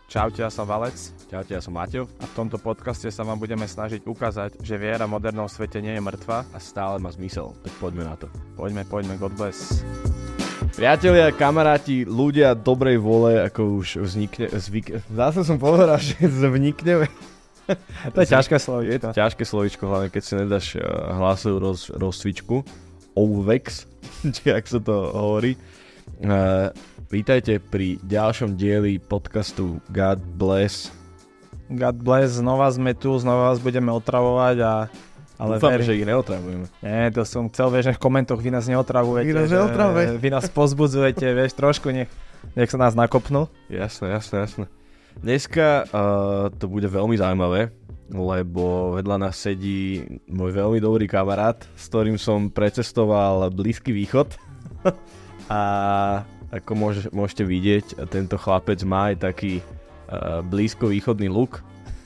Čaute, ja som Valec. Čaute, ja som Maťo. A v tomto podcaste sa vám budeme snažiť ukázať, že viera v modernom svete nie je mŕtva a stále má zmysel. Tak poďme na to. Poďme, God bless. Priatelia, kamaráti, ľudia dobrej vôle, ako už zase som povedal, že vznikneme. To je ťažké slovíčko. Je to ťažké slovíčko, hlavne keď si nedáš hlasovú rozcvičku. OVEX, či ak sa to hovorí. Vítajte pri ďalšom dieli podcastu God Bless. God Bless, znova sme tu, znova vás budeme otravovať ale dúfam, že ich neotravujeme. Nie, to som chcel, vieš, v komentoch vy nás neotravujete. Vy nás pozbudzujete, vieš, trošku nech sa nás nakopnú. Jasné. Dneska to bude veľmi zaujímavé, lebo vedľa nás sedí môj veľmi dobrý kamarát, s ktorým som precestoval Blízky východ. A ako môžete vidieť, tento chlapec má aj taký blízkovýchodný look.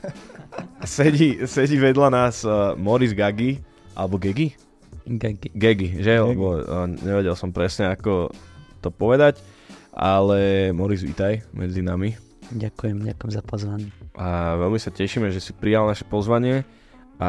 Sedí vedľa nás Moris Gagi, alebo Gegi? Gegi, že? Lebo nevedel som presne, ako to povedať, ale Moris, vítaj medzi nami. Ďakujem za pozvanie. A veľmi sa tešíme, že si prijal naše pozvanie a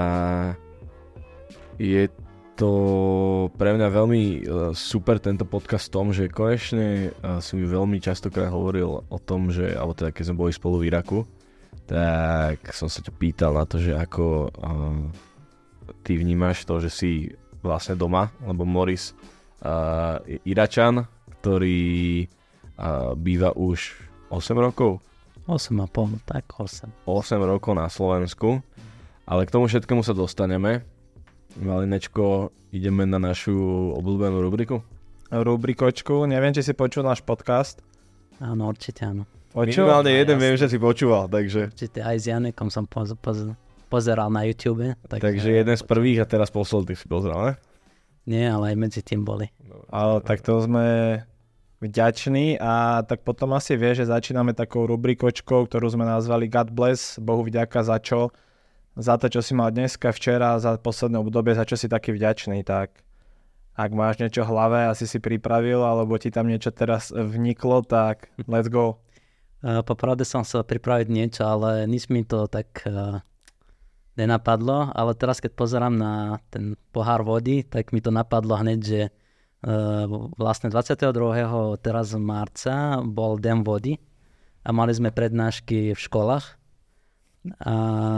je to pre mňa veľmi super tento podcast v tom, že konečne si mi veľmi častokrát hovoril o tom, že, alebo teda keď sme boli spolu v Iraku, tak som sa ťa pýtal na to, že ako ty vnímaš to, že si vlastne doma, lebo Moris je Iračan, ktorý býva už 8 rokov. 8,5, tak 8. 8 rokov na Slovensku, ale k tomu všetkému sa dostaneme. Malinečko, ideme na našu obľúbenú rubriku? Rubrikočku, neviem, či si počul náš podcast. Áno, určite áno. Minimálne jeden viem, že si počúval, takže... Určite aj s Janekom som pozeral na YouTube. Takže jeden z prvých a teraz posledných si pozeral, ne? Nie, ale aj medzi tým boli. Ale tak to sme vďační a tak potom asi vie, že začíname takou rubrikočkou, ktorú sme nazvali God Bless, Bohu vďaka za čo? Za to, čo si mal dneska, včera, za posledné obdobie, za čo si taký vďačný, tak ak máš niečo v hlave, asi si pripravil, alebo ti tam niečo teraz vniklo, tak let's go. Popravde som chcel pripraviť niečo, ale nič mi to tak nenapadlo, ale teraz keď pozerám na ten pohár vody, tak mi to napadlo hneď, že vlastne 22. teraz marca bol deň vody a mali sme prednášky v školách a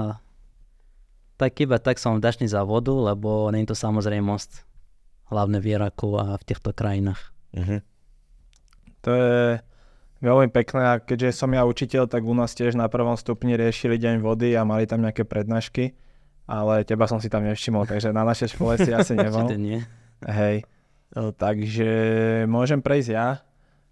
tak som vďačný za vodu, lebo nie je to samozrejmosť, hlavne v Iraku a v týchto krajinách. Uh-huh. To je veľmi pekné a keďže som ja učiteľ, tak u nás tiež na prvom stupni riešili deň vody a mali tam nejaké prednášky, ale teba som si tam nevšimol, takže na našej škole si asi nebol. Určite nie. Hej, takže môžem prejsť ja.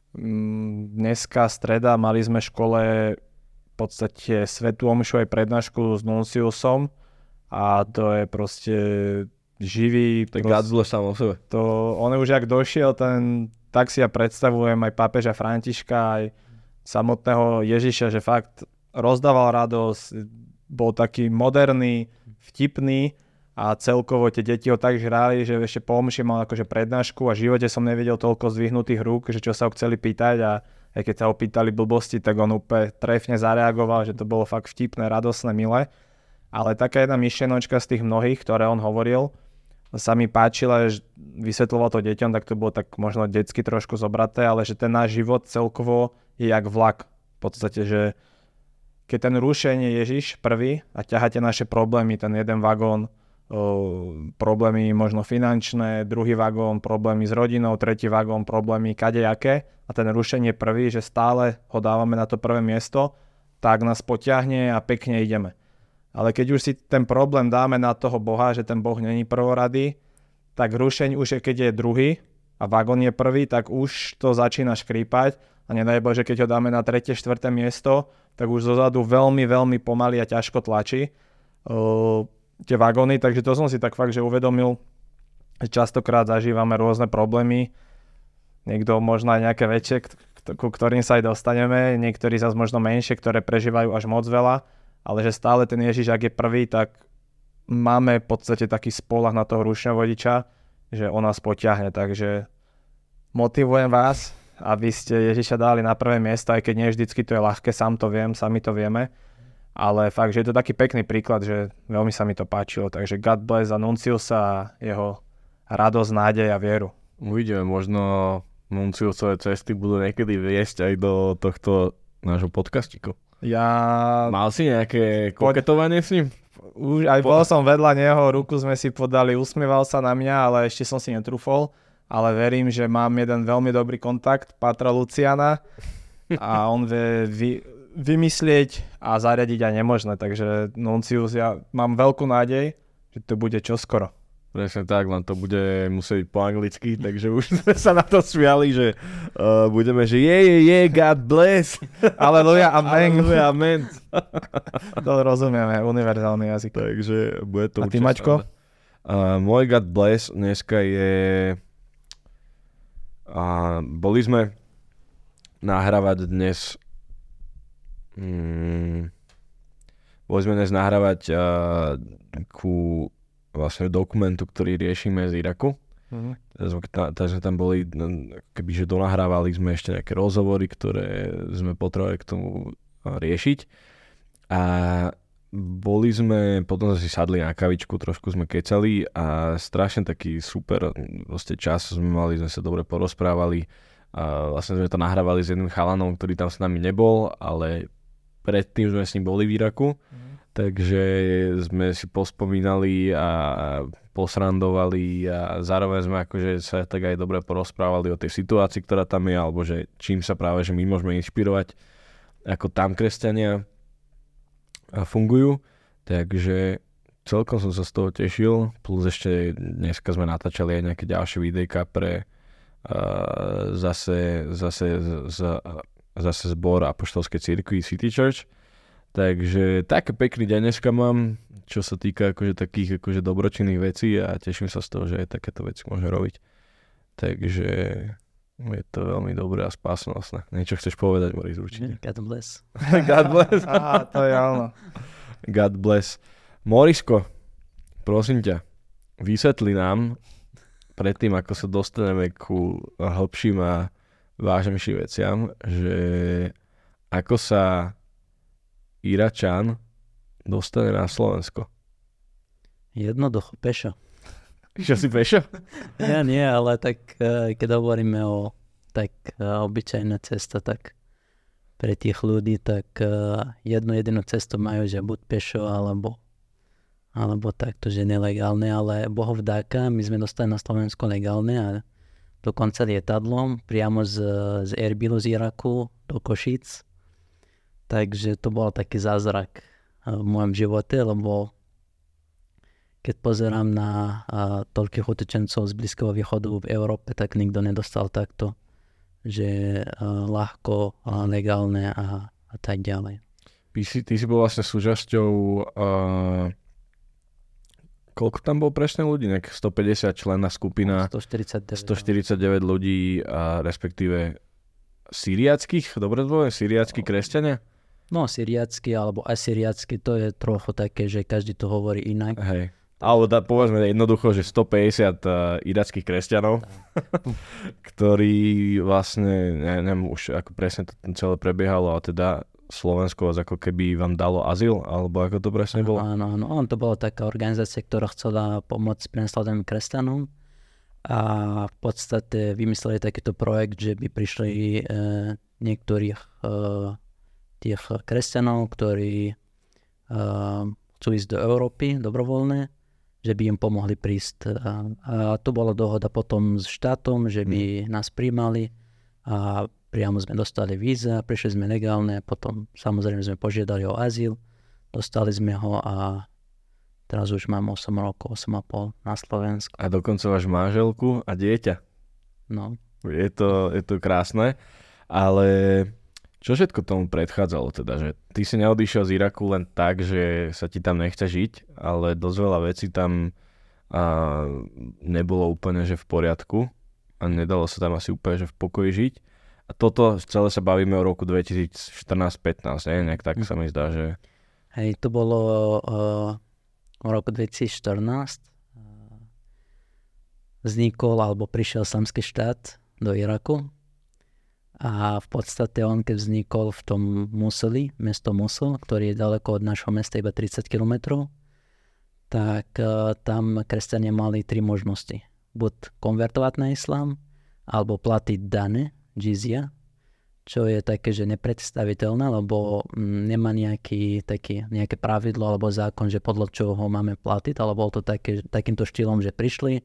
Dneska streda mali sme v škole v podstate svätú omšu aj prednášku s nunciusom. A to je proste živý... Tak gadzule sám o sebe. On už jak došiel, tak si ja predstavujem aj pápeža Františka, aj samotného Ježiša, že fakt rozdával radosť, bol taký moderný, vtipný a celkovo tie deti ho tak žrali, že ešte po omši mal akože prednášku a v živote som nevidel toľko zdvihnutých rúk, že čo sa ho chceli pýtať a aj keď sa ho pýtali blbosti, tak on úplne trefne zareagoval, že to bolo fakt vtipné, radosné, milé. Ale taká jedna myšlienočka z tých mnohých, ktoré on hovoril, sa mi páčila, že vysvetľoval to deťom, tak to bolo tak možno detsky trošku zobraté, ale že ten náš život celkovo je jak vlak. V podstate, že keď ten rušenie Ježiš prvý a ťaháte naše problémy, ten jeden vagón, problémy možno finančné, druhý vagón, problémy s rodinou, tretí vagón, problémy kadejaké a ten rušenie prvý, že stále ho dávame na to prvé miesto, tak nás potiahne a pekne ideme. Ale keď už si ten problém dáme na toho Boha, že ten Boh není prvorady, tak rušeň už je, keď je druhý a vagón je prvý, tak už to začína škrípať a nedaj Bože, keď ho dáme na tretie, štvrté miesto, tak už zozadu veľmi, veľmi pomaly a ťažko tlačí tie vagóny, takže to som si tak fakt, že uvedomil, že častokrát zažívame rôzne problémy, niekto možno aj nejaké väčšie, ku ktorým sa aj dostaneme, niektorí zase možno menšie, ktoré prežívajú až moc veľa, ale že stále ten Ježiš, ak je prvý, tak máme v podstate taký spoľah na toho rušňovodiča, že on nás potiahne, takže motivujem vás, aby ste Ježiša dali na prvé miesto, aj keď nie vždycky to je ľahké, sám to viem, sami to vieme. Ale fakt, že je to taký pekný príklad, že veľmi sa mi to páčilo. Takže God bless a Nunciusa a jeho radosť, nádej a vieru. Uvidíme, možno Nunciusové cesty budú niekedy viesť aj do tohto nášho podcastiku. Mal si nejaké koketovanie s ním? Už aj bol som vedľa neho, ruku sme si podali, usmieval sa na mňa, ale ešte som si netrúfol. Ale verím, že mám jeden veľmi dobrý kontakt, Patra Luciana, a on vie vymyslieť a zariadiť aj nemožné. Takže Nuncius, ja mám veľkú nádej, že to bude čoskoro. Presne tak, len to bude musieť byť po anglicky, takže už sme sa na to smiali, že budeme, že God bless. Aleluja, amen. Aleluja, amen. To rozumieme, univerzálny jazyk. Takže bude to a ty, Maťko? Môj God bless dneska je... boli sme nahrávať dnes... boli sme dnes nahrávať ku vlastne dokumentu, ktorý riešime z Iraku. Takže tam boli, kebyže donahrávali sme ešte nejaké rozhovory, ktoré sme potrebovali k tomu riešiť. A boli sme, potom sme si sadli na kavičku, trošku sme kecali a strašne taký super vlastne čas sme mali, sme sa dobre porozprávali. A vlastne sme to nahrávali s jedným chalanom, ktorý tam s nami nebol, ale predtým sme s ním boli v Iraku. Takže sme si pospomínali a posrandovali a zároveň sme akože sa tak aj dobre porozprávali o tej situácii, ktorá tam je, alebo že čím sa práve, že my môžeme inšpirovať, ako tam kresťania fungujú. Takže celkom som sa z toho tešil, plus ešte dneska sme natáčali aj nejaké ďalšie videjka pre zase zbor Apoštolskej cirkvi City Church. Takže také pekný deň dneska mám, čo sa týka akože takých akože dobročinných vecí a teším sa z toho, že aj takéto veci môžem robiť. Takže je to veľmi dobré a spásnostné. Niečo chceš povedať, Boris, určite? God bless. God bless. Aha, to je áno. God bless. Morisko, prosím ťa, vysvetli nám, predtým ako sa dostaneme ku hlbším a vážnejším veciam, že ako sa Iračan dostane na Slovensko? Jednoducho, pešo. Čo si pešo? Ja nie, ale tak keď hovoríme o tak obyčajná cesta, tak pre tých ľudí, tak jedinú cestu majú, že buď pešo, alebo takto, že nelegálne, ale Boh vďaka, my sme dostali na Slovensko legálne a dokonca lietadlom priamo z Erbilu z Iraku do Košíc. Takže to bol taký zázrak v mojom živote, lebo keď pozerám na toľkých utečencov z Blízkeho východu v Európe, tak nikto nedostal takto, že ľahko, legálne a tak ďalej. Ty si bol vlastne súčasťou, koľko tam bol presne ľudí? 150 členná skupina, 149 ľudí, respektíve syriackých, dobre to poviem, syriackí kresťania? No, syriacky alebo asyriacky, to je trochu také, že každý to hovorí inak. Hej. Alebo povedzme jednoducho, že 150 irackých kresťanov, ktorí vlastne, neviem už ako presne to celé prebiehalo, ale teda Slovensko vás ako keby vám dalo azyl, alebo ako to presne bolo? Áno, to bola taká organizácia, ktorá chcela pomôcť prenasledovaným kresťanom a v podstate vymysleli takýto projekt, že by prišli niektorých tých kresťanov, ktorí chcú ísť do Európy dobrovoľne, že by im pomohli prísť. A to bola dohoda potom s štátom, že by nás prijímali a priamo sme dostali víza, prišli sme legálne a potom samozrejme sme požiadali o azyl, dostali sme ho a teraz už mám 8 rokov, 8,5 na Slovensku. A dokonca máš manželku a dieťa. No. Je to krásne, ale čo všetko tomu predchádzalo teda, že ty si neodišiel z Iraku len tak, že sa ti tam nechce žiť, ale dosť veľa vecí tam nebolo úplne že v poriadku a nedalo sa tam asi úplne že v pokoji žiť. A toto celé sa bavíme o roku 2014-15, nejak tak sa mi zdá, že... Hej, to bolo v roku 2014. Vznikol alebo prišiel Islamský štát do Iraku. A v podstate on, keď vznikol v tom Musuli, mesto Musul, ktorý je daleko od našho mesta iba 30 km, tak tam kresťania mali 3 možnosti. Buď konvertovať na islám, alebo platiť dane, džizia, čo je také, že nepredstaviteľné, lebo nemá nejaké pravidlo alebo zákon, že podľa čoho máme platiť, ale bolo to takýmto štýlom, že prišli,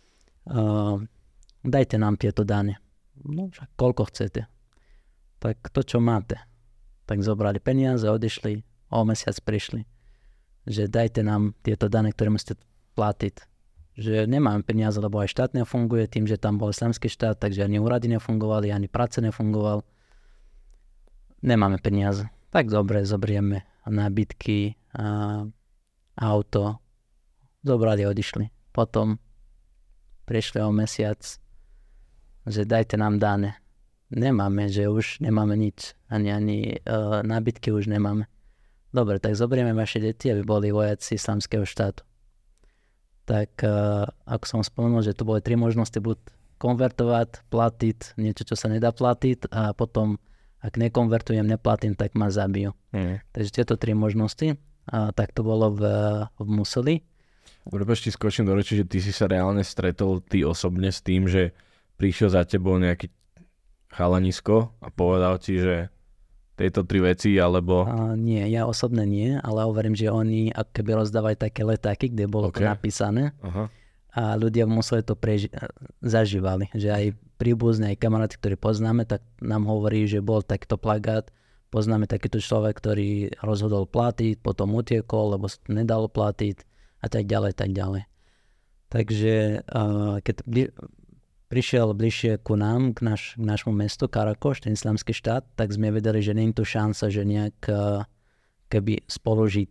dajte nám tieto dane. No však koľko chcete. Tak to, čo máte. Tak zobrali peniaze, odišli, o mesiac prišli. Že dajte nám tieto dane, ktoré musíte platiť. Že nemáme peniaze, lebo aj štát nefunguje tým, že tam bol islamský štát, takže ani úrady nefungovali, ani práce nefungoval. Nemáme peniaze. Tak dobre, zobrieme nábytky, auto. Zobrali, odišli. Potom prišli o mesiac, že dajte nám dane. Nemáme, že už nemáme nič. Ani nábytky už nemáme. Dobre, tak zoberieme vaše deti, aby boli vojaci islamského štátu. Tak ako som spomenul, že tu boli 3 možnosti, buď konvertovať, platiť niečo, čo sa nedá platiť a potom, ak nekonvertujem, neplatím, tak ma zabijú. Takže tieto 3 možnosti. Tak to bolo v Musuli. Prepač, ti skočím do reči, že ty si sa reálne stretol ty osobne s tým, že prišiel za tebou nejaký chalanisko a povedal ti, že tieto 3 veci, alebo... Nie, ja osobne nie, ale hovorím, že oni ako keby rozdávali také letáky, kde bolo to napísané. Aha. A ľudia museli to zažívali, že aj príbuzní, aj kamaráti, ktorí poznáme, tak nám hovorí, že bol takýto plagát, poznáme takýto človek, ktorý rozhodol platiť, potom utiekol, lebo nedal platiť a tak ďalej, tak ďalej. Takže keď prišiel bližšie ku nám, k nášmu mestu Karakoš, ten islamský štát, tak sme vedeli, že nie je tu šanca, že nejak keby spolužiť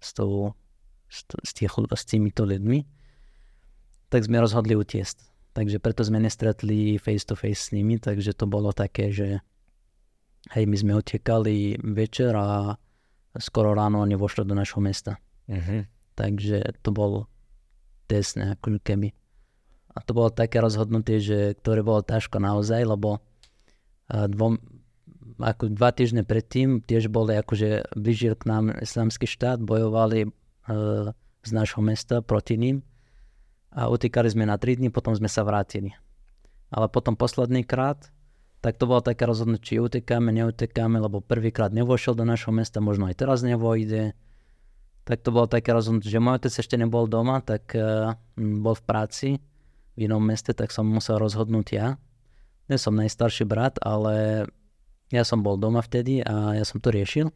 s týmito ľuďmi. Tak sme rozhodli utiesť. Takže preto sme nestretli face to face s nimi, takže to bolo také, že hej, my sme utekali večer a skoro ráno oni vošli do našho mesta. Takže to bolo tesné, ako keby. A to bolo také rozhodnutie, ktoré bolo ťažko naozaj, lebo 2 týždne predtým tiež boli, akože blížil k nám islamský štát, bojovali z nášho mesta proti ním a utekali sme na 3 dní, potom sme sa vrátili. Ale potom posledný krát, tak to bolo také rozhodnutie, či utekáme, neutekáme, lebo prvýkrát nevošiel do našho mesta, možno aj teraz nevojde. Tak to bolo také rozhodnutie, že môj otec ešte nebol doma, tak bol v práci v inom meste, tak som musel rozhodnúť ja. Nie som najstarší brat, ale ja som bol doma vtedy a ja som to riešil.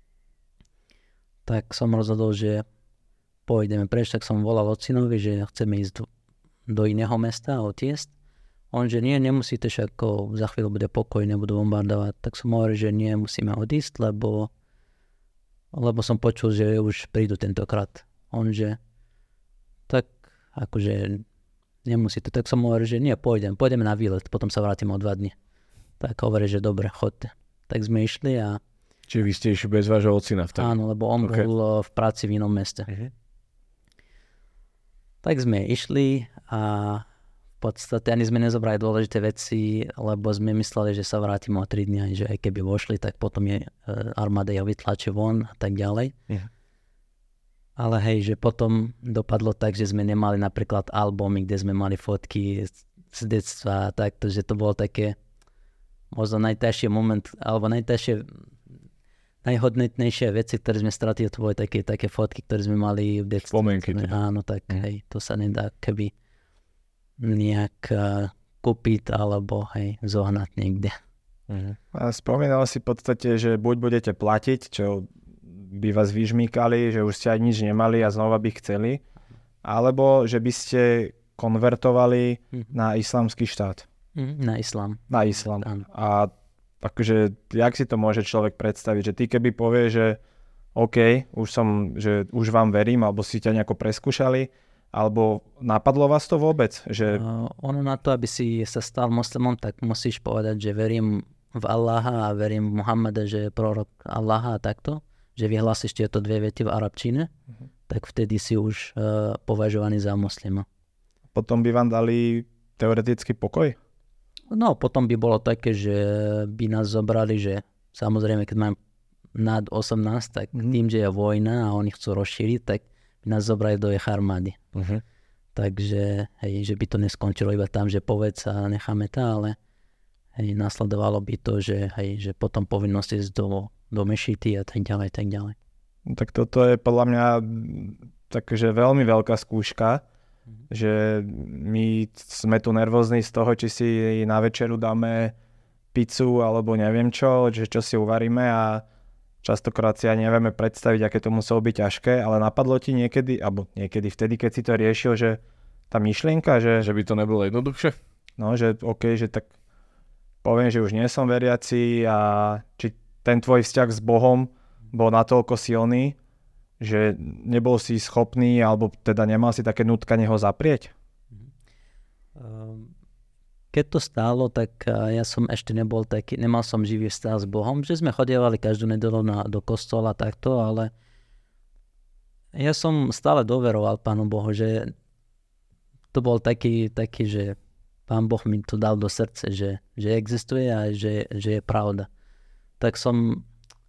Tak som rozhodol, že pôjdeme preč, tak som volal otcinovi, že chceme ísť do iného mesta a utiesť. On, že nie, nemusíte, však za chvíľu bude pokoj, nebudú bombardovať. Tak som hovoril, že nie, musíme odísť, lebo som počul, že už prídu tentokrát. On, že tak akože nemusíte. Tak som hovoril, že nie, pôjdeme na výlet, potom sa vrátime o 2 dni. Tak hovoril, že dobre, chodte. Tak sme išli a... Čiže vy ste išli bez vášho ocina vtedy? Áno, lebo on bol v práci v inom meste. Tak sme išli a v podstate ani sme nezobrali dôležité veci, lebo sme mysleli, že sa vrátime o 3 dni, že aj keby vošli, tak potom je armáda ja vytlačí von a tak ďalej. Ale hej, že potom dopadlo tak, že sme nemali napríklad albumy, kde sme mali fotky z detstva a takto, že to bolo také možno najťažší moment, alebo najhodnotnejšie veci, ktoré sme stratili, to boli také fotky, ktoré sme mali v detstve. Spomienky. Áno, tak hej, to sa nedá keby nejak kúpiť alebo hej, zohnať niekde. A spomínal si v podstate, že buď budete platiť, čo by vás vyžmýkali, že už ste aj nič nemali a znova by chceli, alebo že by ste konvertovali na islamský štát. Na islám. Na islám. A akože, jak si to môže človek predstaviť, že ty keby povie, že OK, že už vám verím, alebo si ťa nejako preskúšali, alebo napadlo vás to vôbec? Že... Ono na to, aby si sa stal moslimom, tak musíš povedať, že verím v Allaha a verím v Muhammada, že je prorok Allaha a takto, že vyhlásiš tieto 2 vety v arabčine, tak vtedy si už považovaný za muslima. Potom by vám dali teoretický pokoj? No, potom by bolo také, že by nás zobrali, že samozrejme, keď mám nad 18, tak tým, že je vojna a oni chcú rozšíriť, tak by nás zobrali do ich armády. Takže, hej, že by to neskončilo iba tam, že povedz a necháme to, ale hej, nasledovalo by to, že, hej, že potom povinnosť ísť do mešity a tak ďalej, tak ďalej. Tak toto je podľa mňa takže veľmi veľká skúška, že my sme tu nervózni z toho, či si na večeru dáme pizzu alebo neviem čo, že čo si uvaríme a častokrát si ani nevieme predstaviť, aké to muselo byť ťažké, ale napadlo ti niekedy, alebo niekedy vtedy, keď si to riešil, že tá myšlienka, že by to nebolo jednoduchšie? No, že OK, že tak poviem, že už nie som veriaci a či ten tvoj vzťah s Bohom bol natoľko silný, že nebol si schopný, alebo teda nemal si také nutkanie ho zaprieť? Keď to stálo, tak ja som ešte nebol taký, nemal som živý vzťah s Bohom, že sme chodievali každú nedeľu do kostola takto, ale ja som stále doveroval Pánu Bohu, že to bol taký, že Pán Boh mi to dal do srdce, že existuje a že je pravda. Tak som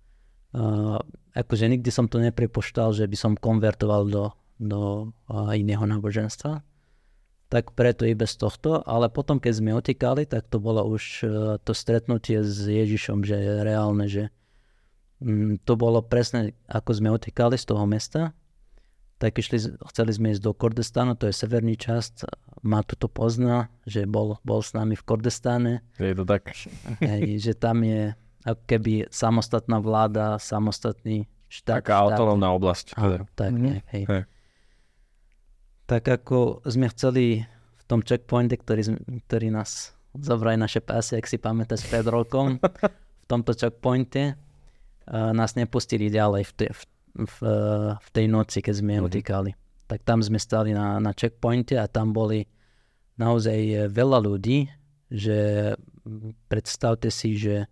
akože nikdy som to nepripušťal, že by som konvertoval do iného náboženstva. Tak preto i bez tohto, ale potom keď sme utekali, tak to bolo už to stretnutie s Ježišom, že je reálne, že to bolo presne ako sme utekali z toho mesta, tak chceli sme ísť do Kurdistanu, to je severný časť, Matu to pozná, že bol s nami v Kurdistane. Je to tak? Že tam je ako keby samostatná vláda, samostatný štát. Taká autonómna oblasť. Tak, hej. Tak ako sme chceli v tom checkpointe, ktorý nás zobrali naše pásy, ak si pamätáš pred rokom, v tomto checkpointe nás nepustili ďalej v tej noci, keď sme utekali. Tak tam sme stali na checkpointe a tam boli naozaj veľa ľudí, že predstavte si, že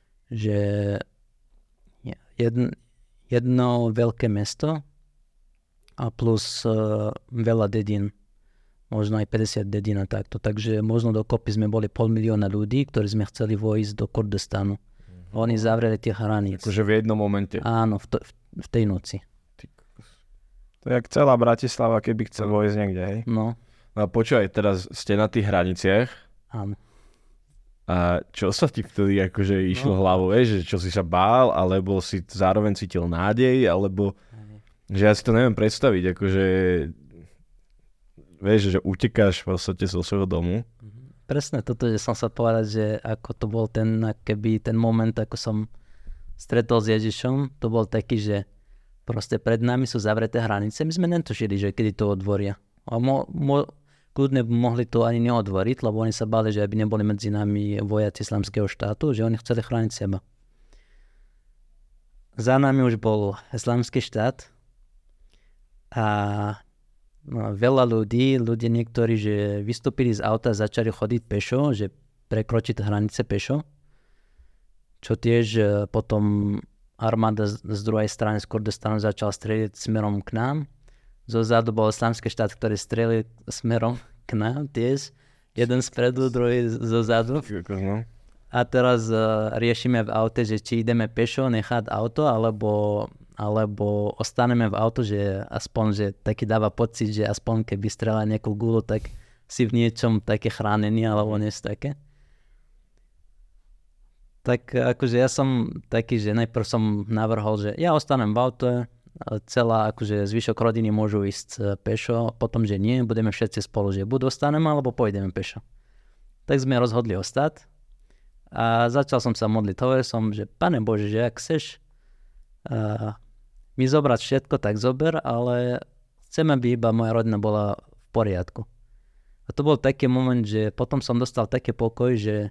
jedno veľké mesto a plus veľa dedín, možno aj 50 dedín a takto. Takže možno dokopy sme boli 500,000 ľudí, ktorí sme chceli vojsť do Kurdistanu. Oni zavreli tie hraníc. Akože v jednom momente. Áno, v tej noci. To je jak celá Bratislava, keby chcel vojsť niekde, hej? No. No a počúvaj, teraz ste na tých hraniciach. Áno. A čo sa ti vtedy akože išlo hlavou, že čo si sa bál, alebo si zároveň cítil nádej, alebo že ja si to neviem predstaviť, akože vieš, že utekáš v podstate zo svojho domu. Presne toto, že som sa povedať, že ako to bol ten moment, ako som stretol s Ježišom, to bol taký, že proste pred nami sú zavreté hranice, my sme netušili, že kedy to otvoria. A kľudne mohli to ani neodvoriť, lebo oni sa báli, že aby neboli medzi nami vojaci Islamského štátu, že oni chceli chrániť seba. Za nami už bol Islamský štát a veľa ľudí niektorí, že vystúpili z auta a začali chodiť pešo, že prekročiť hranice pešo, čo tiež potom armáda z druhej strany z Kurdistanu začala strieľať smerom k nám. Zozadu bol Islamský štát, ktorý strelil smerom k nám tiež. Jeden spredu, druhý zozadu. A teraz riešime v aute, že či ideme pešo nechať auto, alebo ostaneme v auto, že aspoň, že taký dáva pocit, že aspoň keby strelal nejakú gulu, tak si v niečom také chránený, alebo niečo také. Tak akože ja som taký, že najprv som navrhol, že ja ostanem v aute, celá, akože zvyšok rodiny môžu ísť pešo, potom, že nie, budeme všetci spolu, že buď ostaneme, alebo pôjdeme pešo. Tak sme rozhodli ostať a začal som sa modliť. Hovoril som, že Pane Bože, že ak chceš mi zobrať všetko, tak zober, ale chcem, aby iba moja rodina bola v poriadku. A to bol taký moment, že potom som dostal taký pokoj, že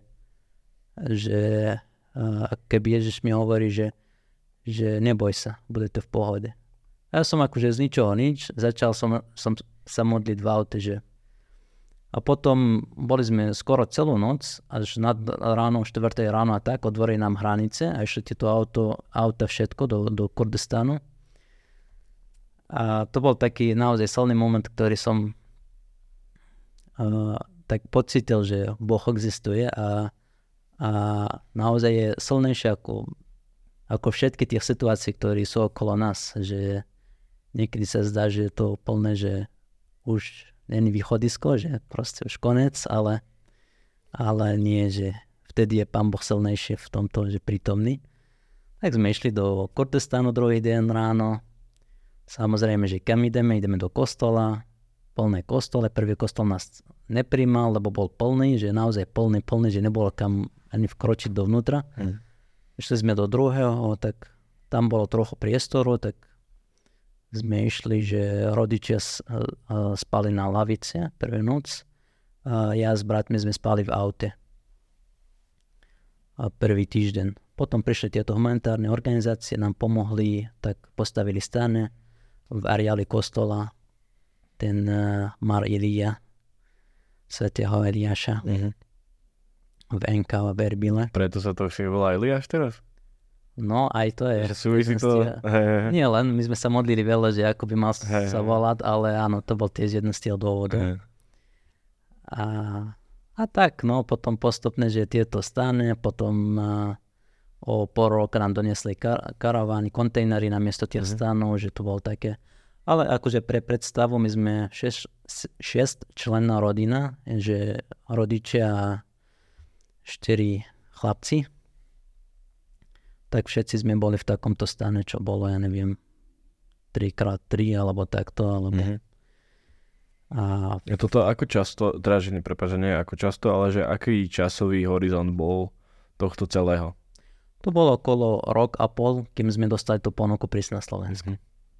keby Ježiš mi hovorí, že neboj sa, budete v pohode. A ja som akože z ničoho nič, začal som sa modliť v aute, že a potom boli sme skoro celú noc, až nad ráno, 4 ráno a tak, otvorili nám hranice a išli tieto auta všetko do Kurdistanu. A to bol taký naozaj silný moment, ktorý som tak pocítil, že Boh existuje a naozaj je silnejšie ako všetky tie situácie, ktoré sú okolo nás, že niekedy sa zdá, že je to plné, že už není východisko, že proste už konec, ale nie, že vtedy je Pán Boh silnejšie v tomto, že prítomný. Tak sme išli do Kurdistanu druhý deň ráno. Samozrejme, že kam ideme do kostola, plné kostole. Prvý kostol nás nepríjmal, lebo bol plný, že naozaj plný, že nebolo kam ani vkročiť dovnútra. Išli sme do druhého, tak tam bolo trochu priestoru, tak sme išli, že rodičia spali na lavici prvú noc. Ja s bratmi sme spali v aute. Prvý týždeň. Potom prišli tieto humanitárne organizácie, nám pomohli, tak postavili stane v areáli kostola, ten Mar Ilija, svätého Eliáša, v Enka v Erbile. Preto sa to všetko volá Eliáš teraz? No, aj to je. Že súvisí to? Nie len, my sme sa modlili veľa, že ako by mal sa volať, ale áno, to bol tiež jeden z tých dôvodov. A tak, no, potom postupne, že tieto stane, potom o pol roka nám donesli karavány, kontejnery namiesto tých stanov, že to bol také. Ale akože pre predstavu, my sme 6 členná rodina, že rodičia a 4 chlapci. Tak všetci sme boli v takomto stane, čo bolo, ja neviem, 3x3 alebo takto, alebo... A toto ako často, teda že nie ako často, ale že aký časový horizont bol tohto celého? To bolo okolo rok a pol, kým sme dostali tú ponuku prísť na Slovensku.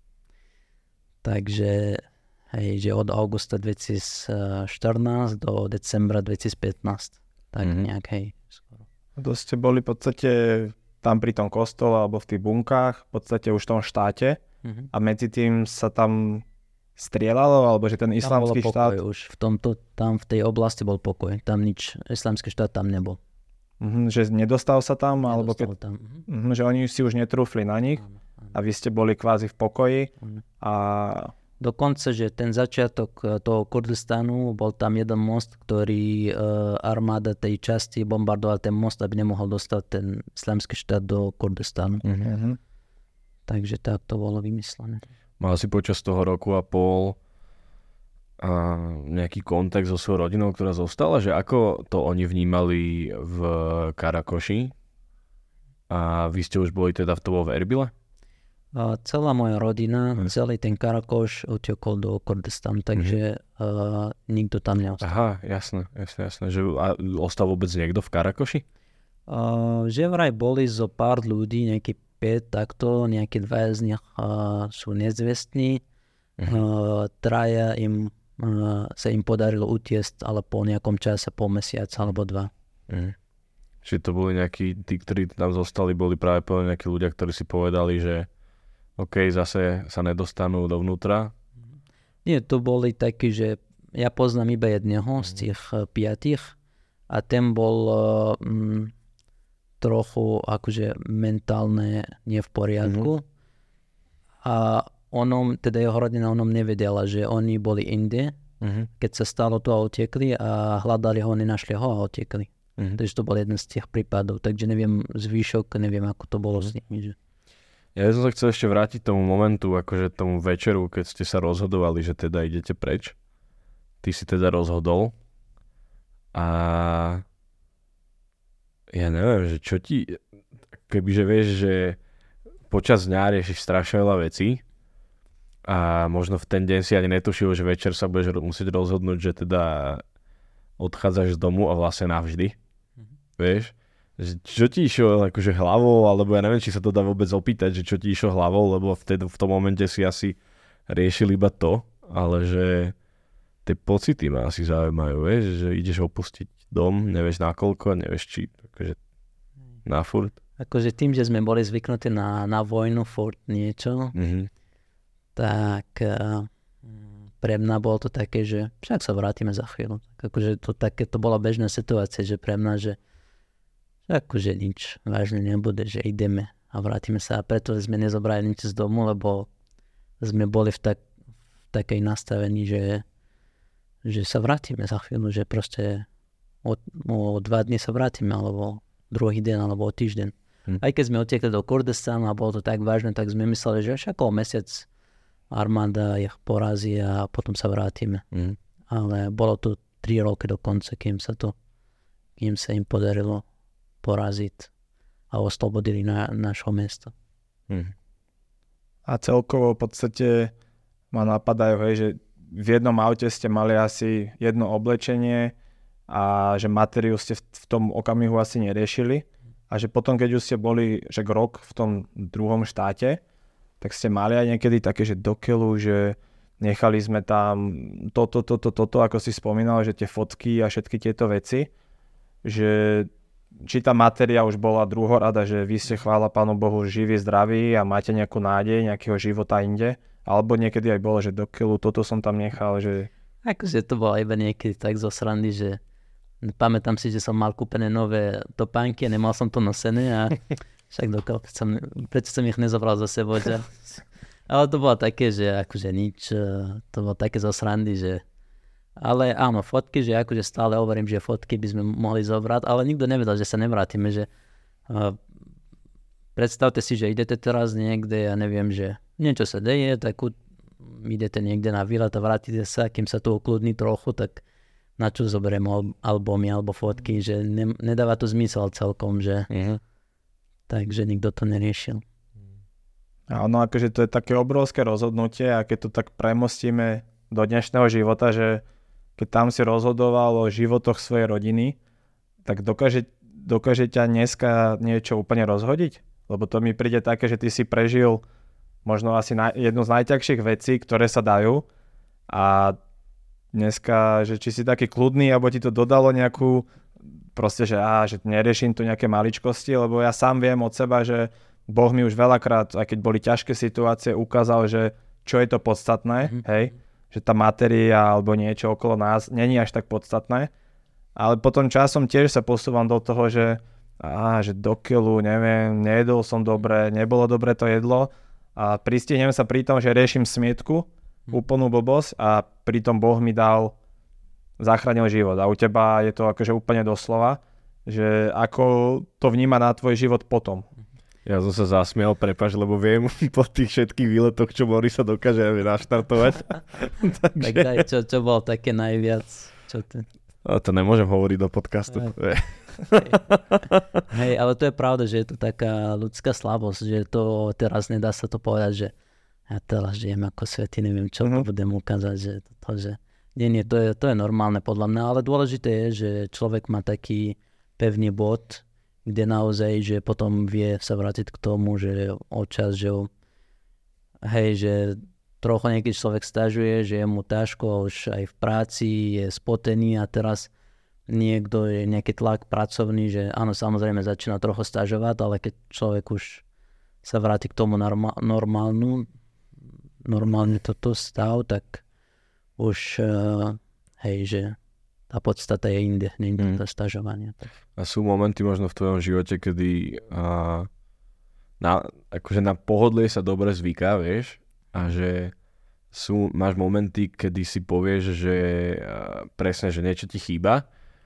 Takže hej, že od augusta 2014 do decembra 2015. Tak nejak, hej. Skoro. To ste boli v podstate tam pri tom kostole alebo v tých bunkách, v podstate už v tom štáte a medzi tým sa tam strieľalo, alebo že ten islamský štát... Už tam v tej oblasti bol pokoj. Tam nič, islamský štát tam nebol. Že nedostal sa tam, alebo tam. Že oni si už netrúfli na nich a vy ste boli kvázi v pokoji a... Dokonca, že ten začiatok toho Kurdistanu, bol tam jeden most, ktorý armáda tej časti bombardoval ten most, aby nemohol dostať ten islamský štát do Kurdistanu. Takže tak to bolo vymyslené. Mal si počas toho roku a pol nejaký kontakt so svojou rodinou, ktorá zostala? Že ako to oni vnímali v Karakoši? A vy ste už boli teda v Erbile? Celá moja rodina, celý ten Karakoš utekol do Kurdistanu, takže nikto tam neostal. Aha, jasné. Že, a ostal vôbec niekto v Karakoši? Že vraj boli zo pár ľudí, nejaký 5 takto, nejaké 2 z nich sú nezvestní. Traja sa im podarilo utiesť, ale po nejakom čase, po mesiac alebo 2. Čiže to boli nejakí, tí, ktorí tam zostali, boli práve nejakí ľudia, ktorí si povedali, že OK, zase sa nedostanú dovnútra? Nie, to boli takí, že ja poznám iba jedného z tých 5 a ten bol trochu akože mentálne nie v poriadku a teda jeho rodina nevedela, že oni boli inde, keď sa stalo to a utekli a hľadali ho, nenašli ho a utekli. Takže to bol jeden z tých prípadov, takže neviem zvyšok, neviem ako to bolo s nimi. Že... Ja som sa chcel ešte vrátiť tomu momentu, akože tomu večeru, keď ste sa rozhodovali, že teda idete preč. Ty si teda rozhodol a ja neviem, že čo ti, kebyže vieš, že počas dňa riešiš strašne veľa vecí a možno v ten deň si ani netušil, že večer sa budeš musieť rozhodnúť, že teda odchádzaš z domu a vlastne navždy. Vieš? Čo ti išlo akože hlavou, alebo ja neviem, či sa to dá vôbec opýtať, že čo ti išlo hlavou, lebo v tom momente si asi riešil iba to, ale že tie pocity ma asi zaujímajú, vieš, že ideš opustiť dom, nevieš nakoľko, nevieš či akože na furt. Akože tým, že sme boli zvyknutí na vojnu, furt niečo, tak pre mňa bolo to také, že však sa vrátime za chvíľu. Akože to bola bežná situácia, že pre mňa, že akože nič vážne nebude, že ideme a vrátime sa a preto sme nezobrali nič z domu, lebo sme boli v takej nastavení, že že sa vrátime za chvíľu, že proste o 2 dní sa vrátime, alebo druhý deň, alebo o týždeň. Aj keď sme utekli do Kurdistanu a bolo to tak vážne, tak sme mysleli, že však o mesiac armáda ich porazí a potom sa vrátime. Ale bolo to 3 roky dokonca, kým sa im podarilo poraziť a oslobodili našho mesta. A celkovo v podstate ma napadajú, hej, že v jednom aute ste mali asi jedno oblečenie a že materiu ste v tom okamihu asi neriešili a že potom, keď už ste boli že rok v tom druhom štáte, tak ste mali aj niekedy také, že do keľu, že nechali sme tam toto, ako si spomínal, že tie fotky a všetky tieto veci, že či tá matéria už bola druhorada, že vy ste, chvála Pánu Bohu, živí, zdraví a máte nejakú nádej, nejakého života inde, alebo niekedy aj bolo, že do keľu, toto som tam nechal, že... Akože to bolo iba niekedy tak zo srandy, že pamätám si, že som mal kúpené nové topánky a nemal som to nosené a však prečo som ich nezobral za sebou, že... Ale to bolo také, že akože nič, to bolo také zo srandy, že... Ale áno, fotky, že akože stále hovorím, že fotky by sme mohli zobrať, ale nikto nevedel, že sa nevrátime, že predstavte si, že idete teraz niekde, ja neviem, že niečo sa deje, tak idete niekde na výlet a vrátite sa, kým sa tu ukludní trochu, tak na čo zoberiem albumy alebo fotky, že nedáva to zmysel celkom, že takže nikto to neriešil. Áno, akože to je také obrovské rozhodnutie a keď to tak premostíme do dnešného života, že keď tam si rozhodoval o životoch svojej rodiny, tak dokáže ťa dneska niečo úplne rozhodiť? Lebo to mi príde také, že ty si prežil možno asi jednu z najťažších vecí, ktoré sa dajú a dneska, že či si taký kľudný, alebo ti to dodalo nejakú proste, že neriešim tu nejaké maličkosti, lebo ja sám viem od seba, že Boh mi už veľakrát, aj keď boli ťažké situácie, ukázal, že čo je to podstatné, hej? Že tá matéria alebo niečo okolo nás není až tak podstatné. Ale potom časom tiež sa posúvam do toho, že do keľu, neviem, nejedol som dobre, nebolo dobre to jedlo a pristihnem sa pri tom, že riešim smietku, úplnú blbosť a pritom Boh mi zachránil život. A u teba je to akože úplne doslova, že ako to vníma na tvoj život potom. Ja som sa zasmial, prepáč, lebo viem po tých všetkých výletoch, čo Mori sa dokáže naštartovať. Takže... Tak daj, čo bol také najviac? To nemôžem hovoriť do podcastu. Hej, ale to je pravda, že je to taká ľudská slabosť, že to teraz nedá sa to povedať, že ja teraz žijem ako svätý, neviem, čo budem ukázať, že nie, to je normálne podľa mňa, ale dôležité je, že človek má taký pevný bod, kde naozaj, že potom vie sa vrátiť k tomu, že občas, že trochu niekedy človek stažuje, že je mu ťažko už aj v práci, je spotený a teraz niekto je nejaký tlak pracovný, že áno, samozrejme začína trochu stažovať, ale keď človek už sa vráti k tomu normálne toto stav, tak už že tá podstata je inde, nie je to stažovanie. A sú momenty možno v tvojom živote, kedy akože na pohodlie sa dobre zvyká, vieš, a že máš momenty, kedy si povieš, že presne, že niečo ti chýba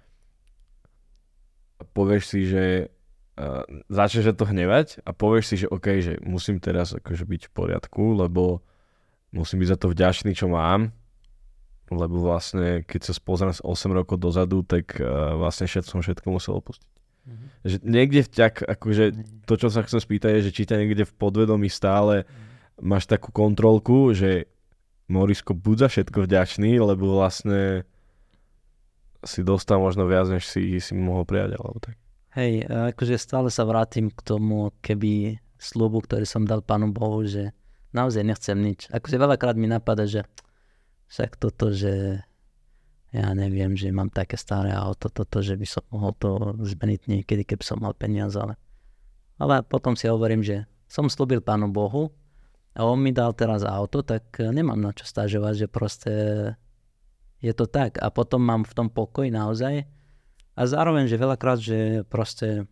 a povieš si, že začneš to hnevať a povieš si, že OK, že musím teraz akože byť v poriadku, lebo musím byť za to vďačný, čo mám, lebo vlastne, keď sa spozriem 8 rokov dozadu, tak vlastne všetko musel opustiť. Že niekde akože to, čo sa chcem spýtať, je, že či ťa niekde v podvedomí stále máš takú kontrolku, že Morisko, buď za všetko vďačný, lebo vlastne si dostal možno viac, než si mohol prijať, alebo tak. Hej, akože stále sa vrátim k tomu, keby sľubu, ktorý som dal Pánu Bohu, že naozaj nechcem nič. Akože veľakrát mi napadá, že však toto, že ja neviem, že mám také staré auto, že by som mohol to zmeniť niekedy, keby som mal peniaze, ale potom si hovorím, že som slúbil Pánu Bohu a on mi dal teraz auto, tak nemám na čo stážovať, že proste je to tak a potom mám v tom pokoj naozaj a zároveň, že veľakrát, že proste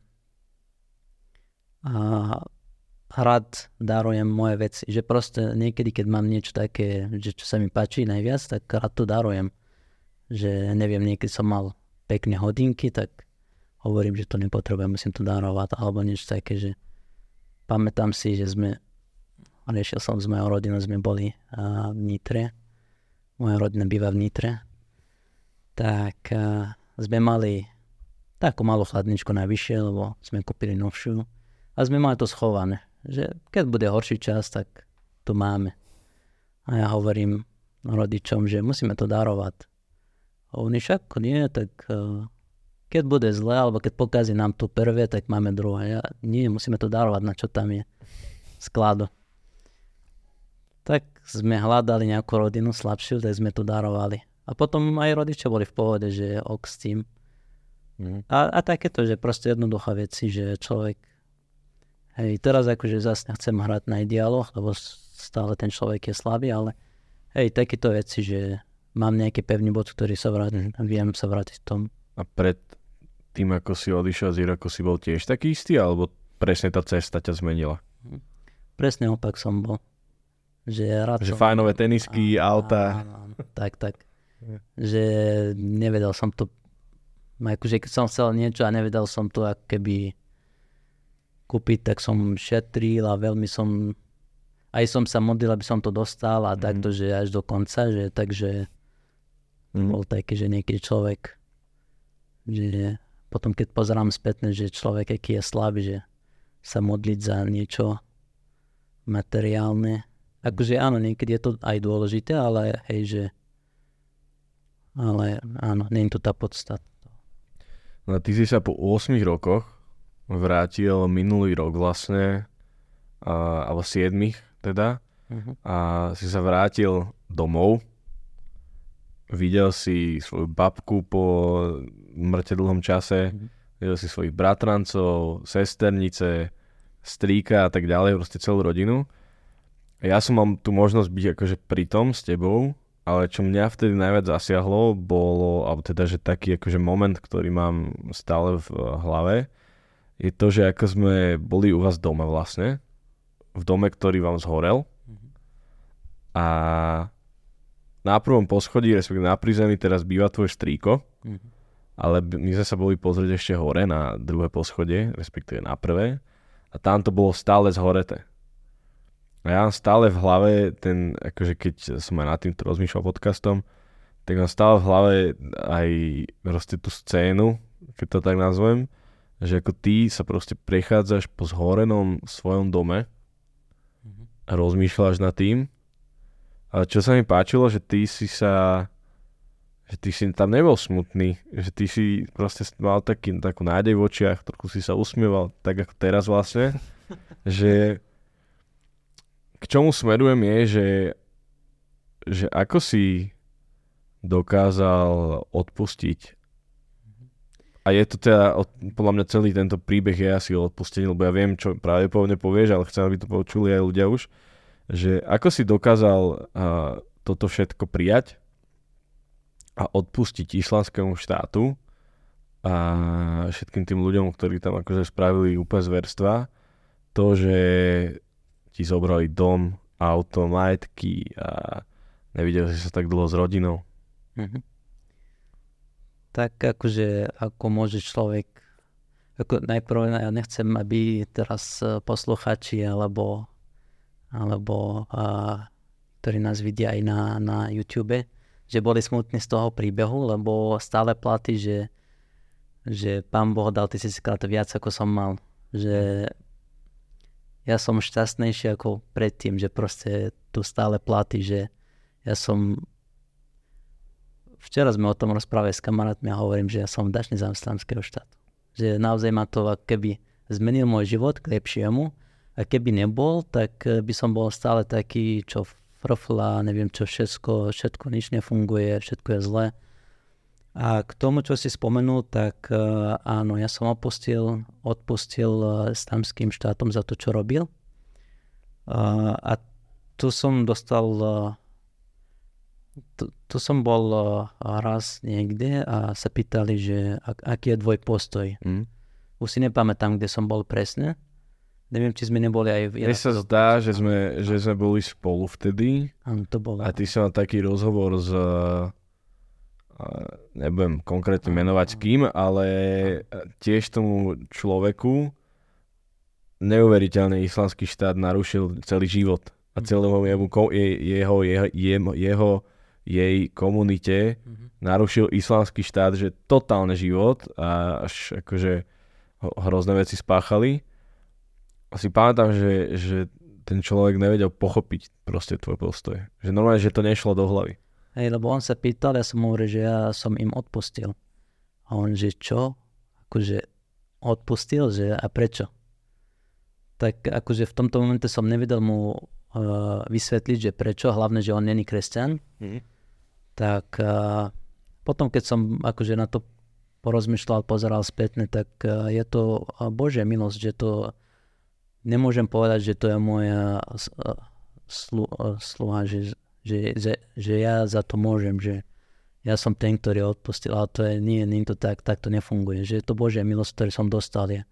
rád darujem moje veci, že proste niekedy, keď mám niečo také, že čo sa mi páči najviac, tak rád to darujem. že neviem, niekedy som mal pekné hodinky, tak hovorím, že to nepotrebujem, musím to darovať, alebo niečo také, že pamätám si, že riešil som s mojou rodinou, sme boli v Nitre, moja rodina býva v Nitre, tak sme mali takú malú chladničku najvyššie, lebo sme kúpili novšiu a sme mali to schované, že keď bude horší čas, tak to máme. A ja hovorím rodičom, že musíme to darovať. A oni však nie, tak keď bude zle, alebo keď pokazí nám to prvé, tak máme druhé. Nie, musíme to darovať, na čo tam je skladu. Tak sme hľadali nejakú rodinu slabšiu, tak sme to darovali. A potom aj rodičia boli v pohode, že ok s tým. A takéto, že proste jednoduchá veci, že človek, hej, teraz akože zase nechcem hrať na ideáloch, lebo stále ten človek je slabý, ale hej, takéto veci, že mám nejaký pevný bod, ktorý sa viem sa vrátiť v tom. A pred tým, ako si odišiel z Iraku, si bol tiež taký istý, alebo presne tá cesta ťa zmenila? Presne opak som bol. Že fajnové tenisky, auta. Áno, tak. Že nevedel som to, akože keď som chcel niečo a nevedel som to ako keby kúpiť, tak som šetril a veľmi som, aj som sa modlil, aby som to dostal a takto, že až do konca, že takže bol taký, že niekedy človek, že potom keď pozerám spätne, že človek aký je slabý, že sa modliť za niečo materiálne. Akože áno, niekedy je to aj dôležité, ale hej, že ale áno, nie je to tá podstata. No a ty si sa po 8 rokoch vrátil minulý rok vlastne, alebo 7 teda, a si sa vrátil domov. Videl si svoju babku po mŕte dlhom čase, videl si svojich bratrancov, sesternice, strýka a tak ďalej, proste celú rodinu. Ja som mal tú možnosť byť akože pri tom s tebou, ale čo mňa vtedy najviac zasiahlo, bolo, alebo teda, že taký akože moment, ktorý mám stále v hlave, je to, že ako sme boli u vás doma vlastne, v dome, ktorý vám zhorel a na prvom poschodí, respektíve na prízemí teraz býva tvoj strýko, ale my sme sa boli pozrieť ešte hore na druhé poschodie, respektíve na prvé a tam to bolo stále zhoreté. A ja mám stále v hlave akože keď som aj nad týmto rozmýšľal podcastom, tak mám stále v hlave aj proste tú scénu, keď to tak nazvem, že ako ty sa proste prechádzaš po zhorenom svojom dome a rozmýšľaš nad tým. Ale čo sa mi páčilo, že ty si tam nebol smutný, že ty si proste mal takú nádej v očiach, trochu si sa usmieval, tak ako teraz vlastne, že k čomu smerujem je, že ako si dokázal odpustiť. A je to teda, podľa mňa celý tento príbeh je asi o odpustení, lebo ja viem, čo pravdepodobne povieš, ale chcem, aby to počuli aj ľudia už, že ako si dokázal toto všetko prijať a odpustiť Islamskému štátu a všetkým tým ľuďom, ktorí tam akože spravili úplne zverstva, to, že ti zobrali dom, auto, majetky a nevidel si sa tak dlho s rodinou. Tak akože, ako môže človek, ako najprv ja nechcem, aby teraz posluchači alebo ktorí nás vidia aj na YouTube, že boli smutní z toho príbehu, lebo stále platí, že Pán Boh dal 1000-krát viac, ako som mal. Že ja som šťastnejší ako predtým, že proste tu stále platí, že ja som... Včera sme o tom rozprávali s kamarátmi a hovorím, že ja som vďačný za Islamského štátu. Že naozaj ma to keby zmenil môj život k lepšiemu a keby nebol, tak by som bol stále taký, čo frfla, neviem čo, všetko nič nefunguje, všetko je zlé. A k tomu, čo si spomenul, tak áno, ja som odpustil Islamským štátom za to, čo robil. A tu som dostal, tu som bol raz niekde a sa pýtali, že aký je tvoj postoj. Už si nepamätám, kde som bol presne. Neviem, či sme neboli aj v Iraku. Mne sa zdá, že sme boli spolu vtedy. Áno, to bolo. A ty si mal taký rozhovor nebudem konkrétne menovať kým, ale tiež tomu človeku neuveriteľne islamský štát narušil celý život a celému jej komunite narušil islamský štát, že totálne život a až akože hrozné veci spáchali. A si pamätám, že ten človek nevedel pochopiť proste tvoj postoj. Že normálne, že to nešlo do hlavy. Hej, lebo on sa pýtal, ja som hovoril, že ja som im odpustil. A on, že čo? Akože odpustil, že a prečo? Tak akože v tomto momente som nevedel mu vysvetliť, že prečo, hlavne, že on není kresťan. Tak potom, keď som akože na to porozmýšľal, pozeral spätne, tak je to Božia milosť, že to nemôžem povedať, že to je moja sluha, že ja za to môžem, že ja som ten, ktorý odpustil, ale to je, nie to tak to nefunguje, že je to Božia milosť, ktorú som dostal ja.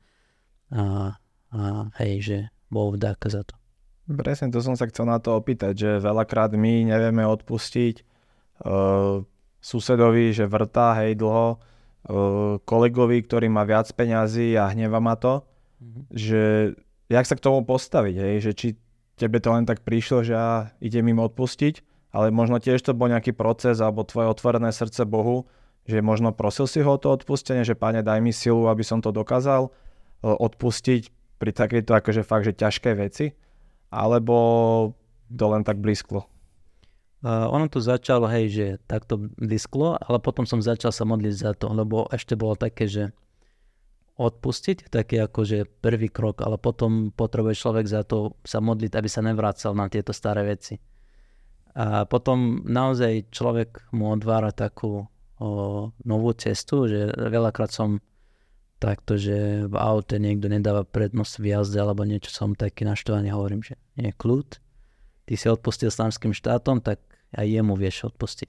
Hej, že Boh vďaka za to. Presne, to som sa chcel na to opýtať, že veľakrát my nevieme odpustiť susedovi, že vrtá, hej, dlho, kolegovi, ktorý má viac peňazí a hneva ma to, že jak sa k tomu postaviť, hej? Že či tebe to len tak prišlo, že idem im odpustiť, ale možno tiež to bol nejaký proces alebo tvoje otvorené srdce Bohu, že možno prosil si ho o to odpustenie, že Pane, daj mi silu, aby som to dokázal odpustiť pri takejto akože fakt, že ťažké veci, alebo to len tak blízklo? Ono to začalo, hej, že takto blízklo, ale potom som začal sa modliť za to, lebo ešte bolo také, že odpustiť, taký akože prvý krok, ale potom potrebuje človek za to sa modliť, aby sa nevracal na tieto staré veci. A potom naozaj človek mu otvára takú novú cestu, že veľakrát som takto, že v aute niekto nedáva prednosť v jazde alebo niečo, som taký naštvaný, hovorím, že nie, kľud, ty si odpustil Islamským štátom, tak aj jemu vieš odpustiť.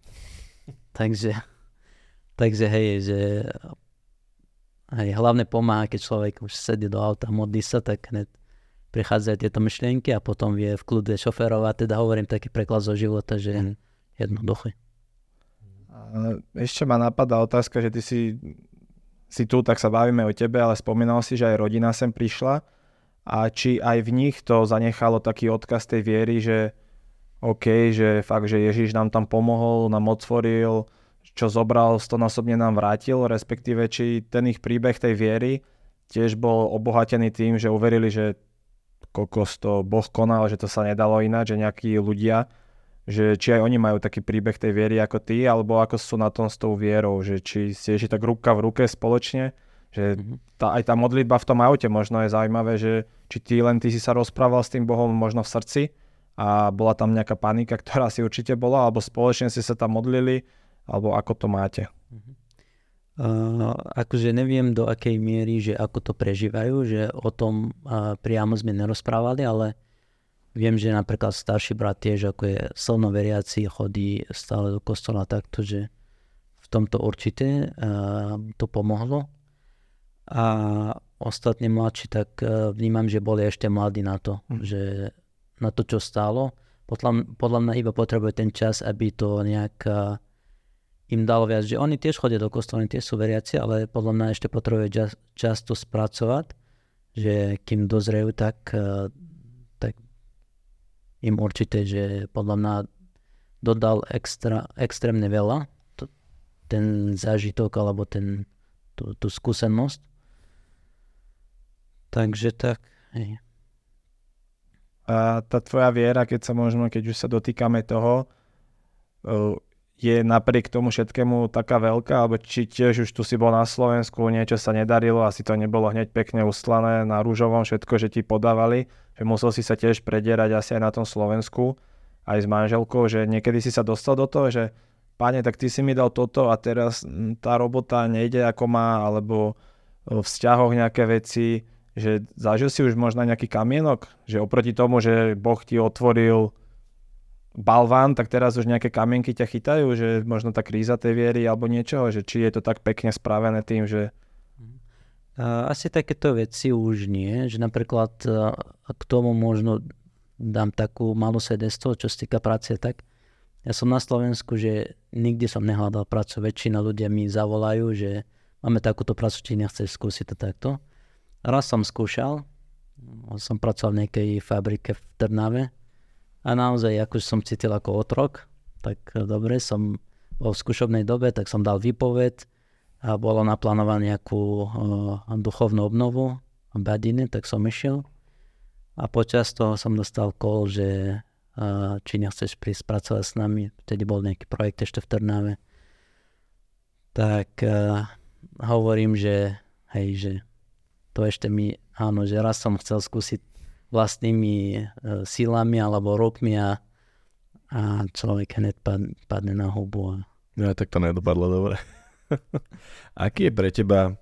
takže hej, že aj hlavne pomáha, keď človek už sedí do auta a modlí sa, tak hneď prichádzajú tieto myšlienky a potom vie v kľude šoférovať, teda hovorím taký preklad zo života, že jednoduché. Ešte ma napadá otázka, že ty si tu, tak sa bavíme o tebe, ale spomínal si, že aj rodina sem prišla a či aj v nich to zanechalo taký odkaz tej viery, že OK, že fakt, že Ježiš nám tam pomohol, nám otvoril, čo zobral, stonásobne nám vrátil, respektíve či ten ich príbeh tej viery tiež bol obohatený tým, že uverili, že kokos to Boh konal, že to sa nedalo ináč, že nejakí ľudia, že či aj oni majú taký príbeh tej viery ako ty, alebo ako sú na tom s tou vierou, že či ste ešte tak ruka v ruke spoločne, že aj tá modlitba v tom aute možno je zaujímavé, že či ty si sa rozprával s tým Bohom možno v srdci a bola tam nejaká panika, ktorá si určite bola, alebo spoločne ste sa tam modlili, alebo ako to máte? Akože neviem do akej miery, že ako to prežívajú, že o tom priamo sme nerozprávali, ale viem, že napríklad starší brat tiež ako je silno veriaci, chodí stále do kostola takto, že v tomto určite to pomohlo. A ostatní mladší, tak vnímam, že boli ešte mladí na to, že na to, čo stálo. Podľa mňa iba potrebuje ten čas, aby to nejak im dalo viac, že oni tiež chodia do kostola, oni tiež sú veriaci, ale podľa mňa ešte potrebuje často spracovať, že kým dozrejú, tak im určite, že podľa mňa dodal extrémne veľa, ten zážitok alebo tú skúsenosť. Takže tak, hej. A tá tvoja viera, keď už sa dotýkame toho, je napriek tomu všetkému taká veľká, alebo či tiež už tu si bol na Slovensku, niečo sa nedarilo, asi to nebolo hneď pekne ustlané na rúžovom, všetko, že ti podávali, že musel si sa tiež predierať asi aj na tom Slovensku, aj s manželkou, že niekedy si sa dostal do toho, že Pane, tak ty si mi dal toto a teraz tá robota nejde ako má, alebo v vzťahoch nejaké veci, že zažil si už možno nejaký kamienok, že oproti tomu, že Boh ti otvoril balván, tak teraz už nejaké kamienky ťa chytajú, že možno tá kríza tej viery alebo niečoho, že či je to tak pekne spravené tým, že... Asi takéto veci už nie, že napríklad k tomu možno dám takú malú svedectvo, čo sa týka práce, tak Ja som na Slovensku, že nikdy som nehľadal prácu. Väčšina ľudia mi zavolajú, že máme takúto prácu, či nechceš skúsiť to takto. Raz som skúšal, som pracoval v nejakej fabrike v Trnave a naozaj akože som cítil ako otrok, tak dobre, som bol v skúšobnej dobe, tak som dal výpoveď a bolo naplánované nejakú duchovnú obnovu badiny, tak som išiel a počas toho som dostal call, že či nechceš prísť pracovať s nami, vtedy bol nejaký projekt ešte v Trnave. Tak hovorím, že hej, že to ešte áno, že raz som chcel skúsiť vlastnými silami alebo rukmi a človek hneď padne na hubu. Ja, tak to nedopadlo dobre. Aký je pre teba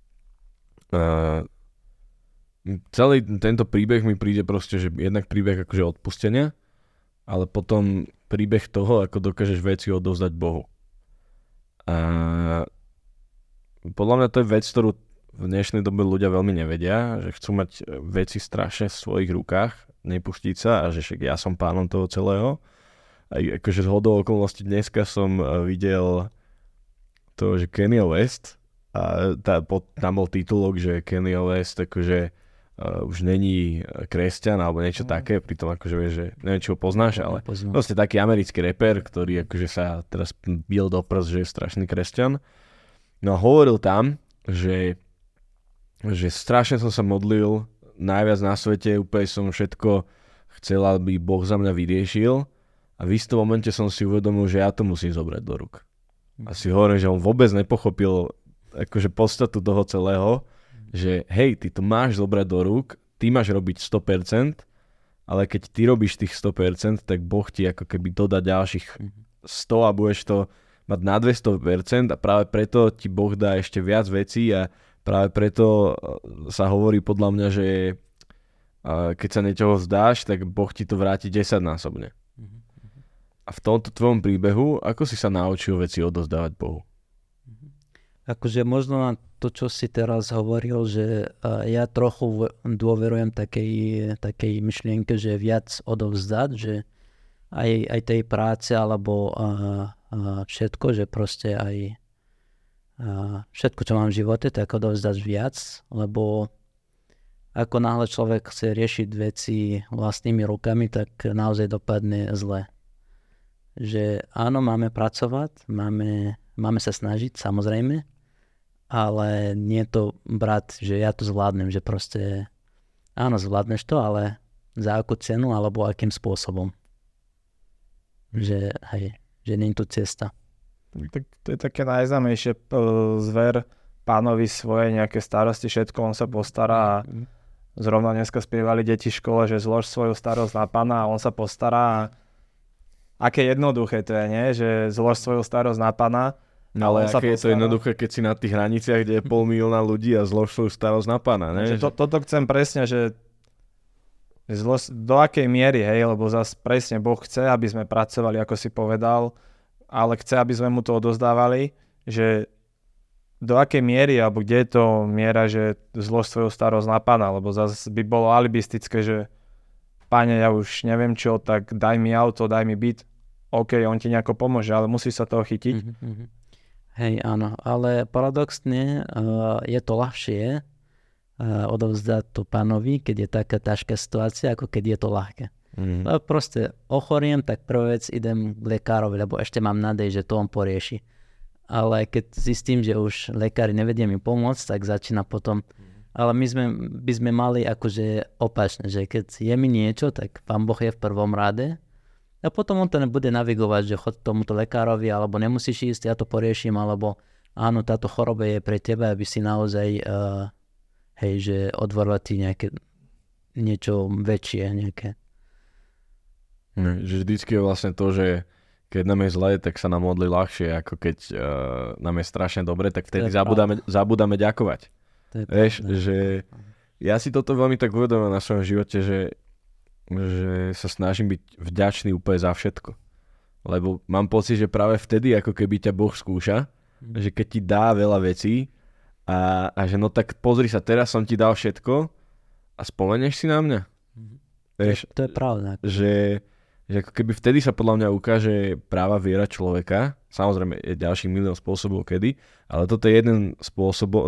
celý tento príbeh mi príde proste, že jednak príbeh akože odpustenia, ale potom príbeh toho, ako dokážeš veci odovzdať Bohu. A podľa mňa to je vec, ktorú v dnešnej dobe ľudia veľmi nevedia, že chcú mať veci strašne v svojich rukách, nepustiť sa a že však ja som pánom toho celého. A akože zhodou okolností dneska som videl to, že Kanye West a tam bol titulok, že Kanye West akože už není kresťan alebo niečo také, pritom akože vieš, že neviem, či ho poznáš, ale proste taký americký rapper, ktorý akože sa teraz bil do prs, že je strašný kresťan. No a hovoril tam, že strašne som sa modlil, najviac na svete, úplne som všetko chcel, aby Boh za mňa vyriešil a v istom momente som si uvedomil, že ja to musím zobrať do rúk. A si hovorím, že on vôbec nepochopil akože podstatu toho celého, že hej, ty to máš zobrať do rúk, ty máš robiť 100%, ale keď ty robíš tých 100%, tak Boh ti ako keby dodá ďalších 100 a budeš to mať na 200% a práve preto ti Boh dá ešte viac vecí a práve preto sa hovorí podľa mňa, že keď sa niečoho vzdáš, tak Boh ti to vráti 10-násobne. A v tomto tvojom príbehu, ako si sa naučil veci odozdávať Bohu? Akože možno na to, čo si teraz hovoril, že ja trochu dôverujem takej myšlienke, že viac odovzdať, že aj tej práce alebo všetko, že proste aj všetko, čo mám v živote, tak odovzdať viac, lebo ako náhle človek chce riešiť veci vlastnými rukami, tak naozaj dopadne zle. Že áno, máme pracovať, máme sa snažiť, samozrejme, ale nie to brať, že ja to zvládnem, že proste áno, zvládneš to, ale za akú cenu alebo akým spôsobom. Že hej, že nie je tu cesta. Tak to je také najznámejšie zver pánovi svoje nejaké starosti, všetko on sa postará a zrovna dneska spievali deti v škole, že zlož svoju starosť na pána a on sa postará a aké jednoduché to je, nie? Že zlož svoju starosť na pána. Ale aké je to jednoduché, keď si na tých hraniciach, kde je 500 000 ľudí a zlož svoju starosť na pána, ne? Toto chcem presne, že do akej miery, hej, lebo zase presne Boh chce, aby sme pracovali, ako si povedal, ale chce, aby sme mu to odozdávali, že do akej miery, alebo kde je to miera, že zlož svoju starosť na pána, lebo zase by bolo alibistické, že Pane, ja už neviem čo, tak daj mi auto, daj mi byt. OK, on ti nejako pomôže, ale musí sa toho chytiť. Hej, áno, ale paradoxne je to ľahšie odovzdať to pánovi, keď je taká ťažká situácia, ako keď je to ľahké. Proste ochoriem, tak prvá vec idem k lekárovi, lebo ešte mám nádej, že to on porieši. Ale keď zistím, že už lekári nevedia mi pomôcť, tak začína potom. Ale my by sme mali akože opačne, že keď je mi niečo, tak Pán Boh je v prvom rade a potom on to nebude navigovať, že chod tomuto lekárovi, alebo nemusíš ísť, ja to poriešim, alebo áno, táto choroba je pre teba, aby si naozaj hej, že odvorila ti nejaké niečo väčšie, nejaké. Že vždycky je vlastne to, že keď nám je zle, tak sa nám modlí ľahšie, ako keď nám je strašne dobre, tak vtedy zabudáme ďakovať. Vieš, že ja si toto veľmi tak uvedomujem na svojom živote, že sa snažím byť vďačný úplne za všetko. Lebo mám pocit, že práve vtedy, ako keby ťa Boh skúša, že keď ti dá veľa vecí a že no tak pozri sa, teraz som ti dal všetko a spomenieš si na mňa. Vieš, to je pravda. Že že ako keby vtedy sa podľa mňa ukáže práva viera človeka. Samozrejme je ďalších milión spôsobov kedy, ale toto je jeden spôsob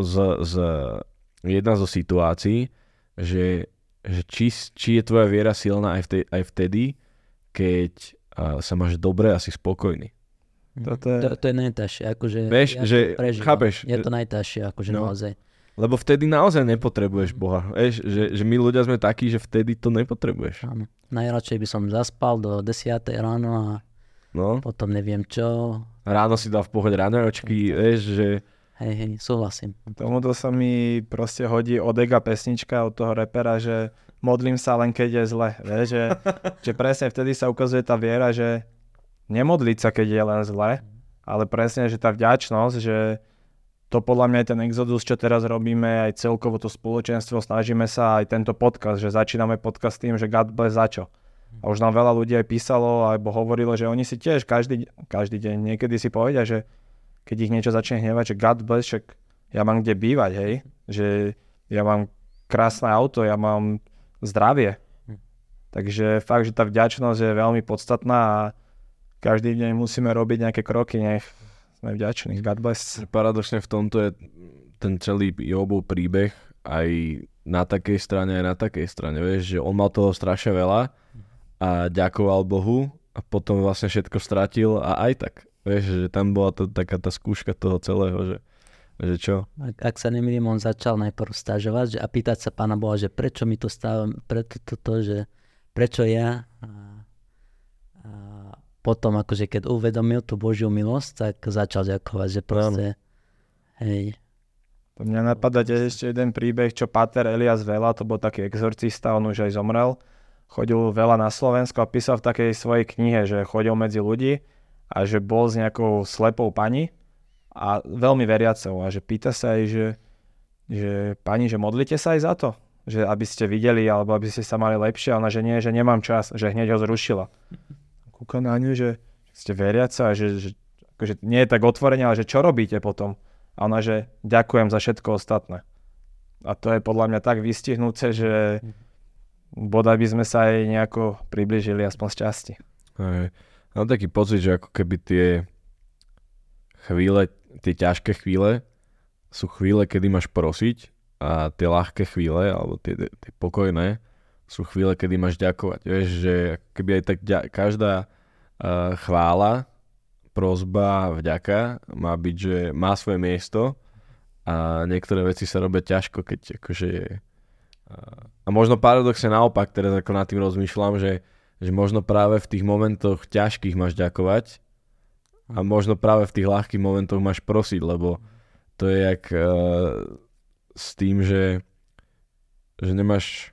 jedna zo situácií, že či je tvoja viera silná aj vtedy, keď sa máš dobre a si spokojný. To je najťažšie, akože vieš, že chápeš. Je to najťažšie, akože naozaj. Lebo vtedy naozaj nepotrebuješ Boha. Vieš, že my ľudia sme takí, že vtedy to nepotrebuješ. Áno. Najradšej by som zaspal do 10 ráno a potom neviem čo. Ráno si dal v pohode ráňajočky, vieš, že... Hej, súhlasím. Tomuto sa mi proste hodí od Ega pesnička od toho repera, že modlím sa len keď je zle. Vieš, že presne vtedy sa ukazuje tá viera, že nemodliť sa, keď je len zle, ale presne, že tá vďačnosť, že to podľa mňa je ten exodus, čo teraz robíme, aj celkovo to spoločenstvo, snažíme sa aj tento podcast, že začíname podcast tým, že God bless za čo. A už nám veľa ľudí aj písalo alebo hovorilo, že oni si tiež každý deň niekedy si povedia, že keď ich niečo začne hnevať, že God bless, však ja mám kde bývať, hej, že ja mám krásne auto, ja mám zdravie. Takže fakt, že tá vďačnosť je veľmi podstatná a každý deň musíme robiť nejaké kroky, nech sme vďační. God bless. Paradoxne v tomto je ten celý Jobov príbeh aj na takej strane, aj na takej strane. Vieš, že on mal toho strašne veľa a ďakoval Bohu a potom vlastne všetko stratil a aj tak. Vieš, že tam bola taká tá skúška toho celého, že čo? Ak sa nemýlim, on začal najprv stážovať a pýtať sa Pána Boha, že prečo mi to stáva, že prečo ja? A potom akože keď uvedomil tú Božiu milosť, tak začal ďakovať, že proste, hej. To mňa napadá ešte jeden príbeh, čo páter Elias Vela, to bol taký exorcista, on už aj zomrel, chodil veľa na Slovensku a písal v takej svojej knihe, že chodil medzi ľudí a že bol s nejakou slepou pani a veľmi veriacou a že pýta sa aj, že pani, že modlite sa aj za to, že aby ste videli alebo aby ste sa mali lepšie, a ona, že nie, že nemám čas, že hneď ho zrušila. Kúka na ňu, že ste veriaca, že akože nie je tak otvorene, ale že čo robíte potom? A ona, že ďakujem za všetko ostatné. A to je podľa mňa tak vystihnúce, že bodaj by sme sa aj nejako priblížili aspoň z časti. Mám taký pocit, že ako keby tie chvíle, tie ťažké chvíle sú chvíle, kedy máš prosiť a tie ľahké chvíle, alebo tie pokojné, sú chvíle, kedy máš ďakovať. Vieš, že keby aj tak každá chvála, prosba, vďaka má byť, že má svoje miesto a niektoré veci sa robia ťažko, keď akože... A možno paradoxne naopak, teraz ako nad tým rozmýšľam, že možno práve v tých momentoch ťažkých máš ďakovať a možno práve v tých ľahkých momentoch máš prosiť, lebo to je jak s tým, že nemáš,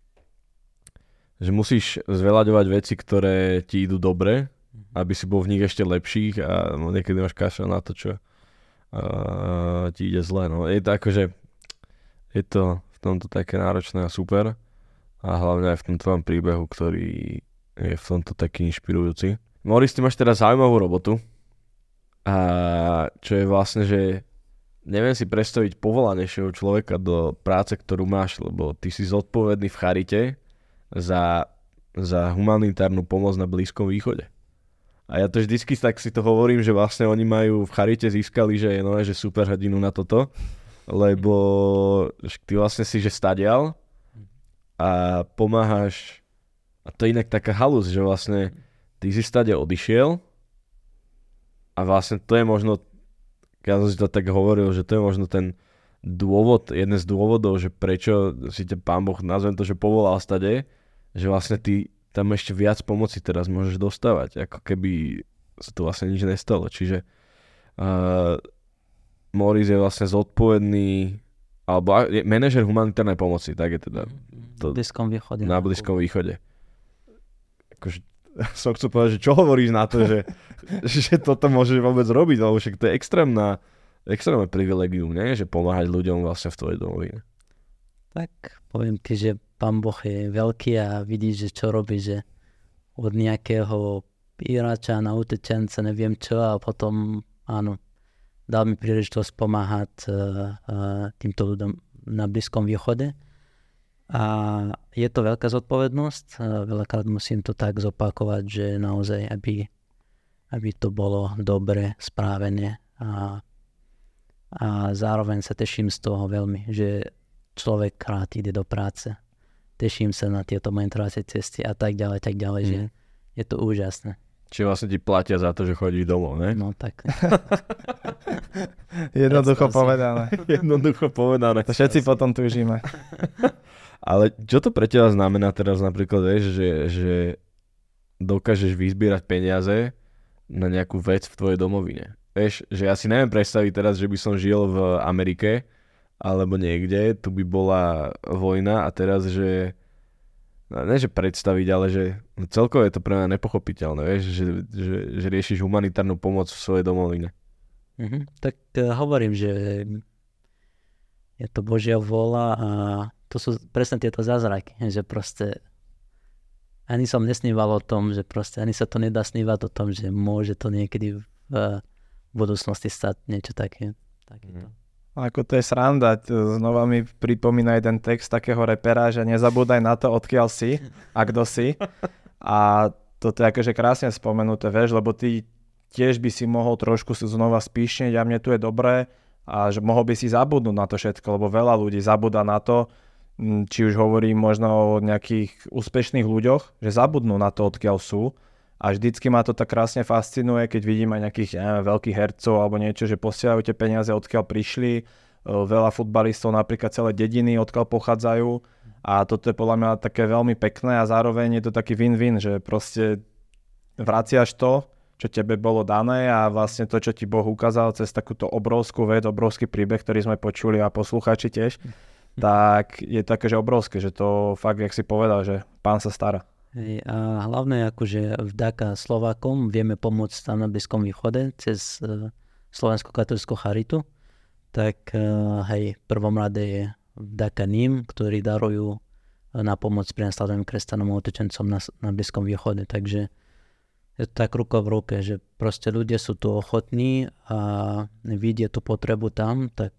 že musíš zveľaďovať veci, ktoré ti idú dobre, aby si bol v nich ešte lepších a niekedy máš kašľať na to, čo ti ide zle. No. Je to akože, je to v tomto také náročné a super a hlavne aj v tom tvojom príbehu, ktorý je v tomto taký inšpirujúci. Moris, ty máš teraz zaujímavú robotu a čo je vlastne, že neviem si predstaviť povolanejšieho človeka do práce, ktorú máš, lebo ty si zodpovedný v charite za humanitárnu pomoc na Blízkom východe. A ja to vždycky tak si to hovorím, že vlastne oni majú v charite získali, že je že super hrdinu na toto, lebo ty vlastne si, že stadial a pomáhaš. A to je inak taká halus, že vlastne ty si stade odišiel a vlastne to je možno, ja som si to tak hovoril, že to je možno ten dôvod, jeden z dôvodov, že prečo si ťa Pán Boh, nazvem to, že povolal stade, že vlastne ty tam ešte viac pomoci teraz môžeš dostávať, ako keby sa to vlastne nič nestalo. Čiže Moris je vlastne zodpovedný, alebo manažer humanitárnej pomoci, tak je teda. To, Blízkom východe. Na Blízkom východe. Akože, som chcel povedať, že čo hovoríš na to, že toto môžeš vôbec robiť, lebo však to je extrémne privilegium, nie? Že pomáhať ľuďom vlastne v tvojej domovine. Tak poviem ti, že Pán Boh je veľký a vidí, že čo robí, že od nejakého Iráča na utečenca, neviem čo, a potom áno, dal mi príležitosť pomáhať týmto ľuďom na Blízkom východe. A je to veľká zodpovednosť, veľakrát musím to tak zopakovať, že naozaj, aby to bolo dobre správené a zároveň sa teším z toho veľmi, že človek rád ide do práce. Teším sa na tieto mentoracie cesty a tak ďalej, že je to úžasné. Čiže vlastne ti platia za to, že chodíš domov, ne? No tak. Jednoducho povedané. Jednoducho povedané. To všetci potom túžime. Ale čo to pre teba znamená teraz napríklad, vieš, že dokážeš vyzbierať peniaze na nejakú vec v tvojej domovine? Vieš, že ja si neviem predstaviť teraz, že by som žil v Amerike alebo niekde, tu by bola vojna a teraz, že ne, že predstaviť, ale že celkovo je to pre mňa nepochopiteľné, vieš, že riešiš humanitárnu pomoc v svojej domovine. Tak hovorím, že je to Božia vôľa a to sú presne tieto zázraky, že proste ani som nesníval o tom, že proste ani sa to nedá snívať o tom, že môže to niekedy v budúcnosti stať niečo takéto. Ako to je sranda, znova mi pripomína jeden text takého repera, že nezabúdaj na to, odkiaľ si a kto si. A toto je akože krásne spomenuté, vieš, lebo ty tiež by si mohol trošku znova spíšniť a mne tu je dobré a že mohol by si zabudnúť na to všetko, lebo veľa ľudí zabúda na to, či už hovorím možno o nejakých úspešných ľuďoch, že zabudnú na to, odkiaľ sú. A vždycky ma to tak krásne fascinuje, keď vidím aj nejakých veľkých hercov alebo niečo, že posielajú tie peniaze, odkiaľ prišli. Veľa futbalistov, napríklad celé dediny, odkiaľ pochádzajú. A toto je podľa mňa také veľmi pekné a zároveň je to taký win-win, že proste vraciaš to, čo tebe bolo dané a vlastne to, čo ti Boh ukázal cez takúto obrovskú vec, obrovský príbeh, ktorý sme počuli a poslucháči tiež, tak je také, že obrovské, že to fakt, jak si povedal, že Pán sa stará. Hej, a hlavne akože vďaka Slovákom vieme pomôcť tam na Blízkom východe cez Slovenskú katolícku charitu, tak hej, v prvom rade je vďaka ním, ktorí darujú na pomoc prenasledovaným kresťanom a utečencom na Blízkom východe, takže je to tak ruka v ruke, že proste ľudia sú tu ochotní a vidia tú potrebu tam, tak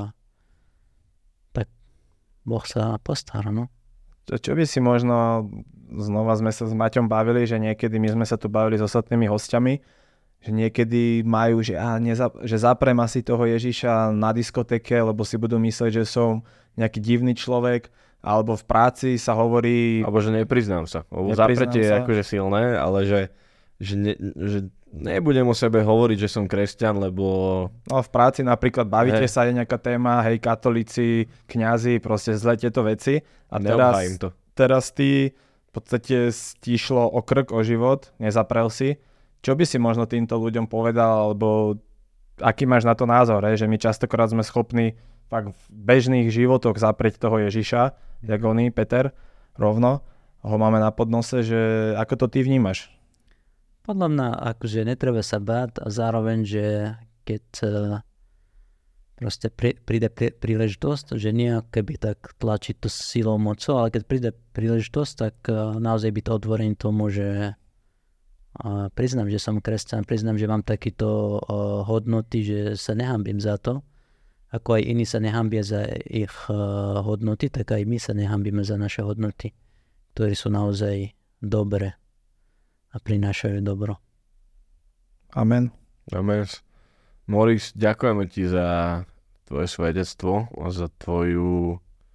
Boh sa postará, no. Čo by si možno, znova sme sa s Maťom bavili, že niekedy my sme sa tu bavili s ostatnými hostiami, že niekedy majú, že zaprem asi toho Ježiša na diskotéke, lebo si budú myslieť, že som nejaký divný človek, alebo v práci sa hovorí... Alebo že nepriznám sa. Zapretie je akože silné, ale že nebudem o sebe hovoriť, že som kresťan, lebo... No v práci napríklad bavíte sa, je nejaká téma, hej, katolíci, kňazi, proste zle tieto veci. A teraz ty v podstate ti šlo o krk, o život, nezaprel si. Čo by si možno týmto ľuďom povedal, alebo aký máš na to názor, že my častokrát sme schopní fakt v bežných životoch zaprieť toho Ježiša, jak oný Peter, rovno, ho máme na podnose, že ako to ty vnímaš? Podľa mňa akože netreba sa báť a zároveň, že keď proste príde príležitosť, že nie keby tak tlačiť to silou mocou, ale keď príde príležitosť, tak naozaj byť otvorený tomu, že priznám, že som kresťan, priznám, že mám takéto hodnoty, že sa nehambím za to. Ako aj iní sa nehambia za ich hodnoty, tak aj my sa nehambíme za naše hodnoty, ktoré sú naozaj dobré a prinášajú dobro. Amen. Amen. Moris, ďakujeme ti za tvoje svedectvo a za tvoju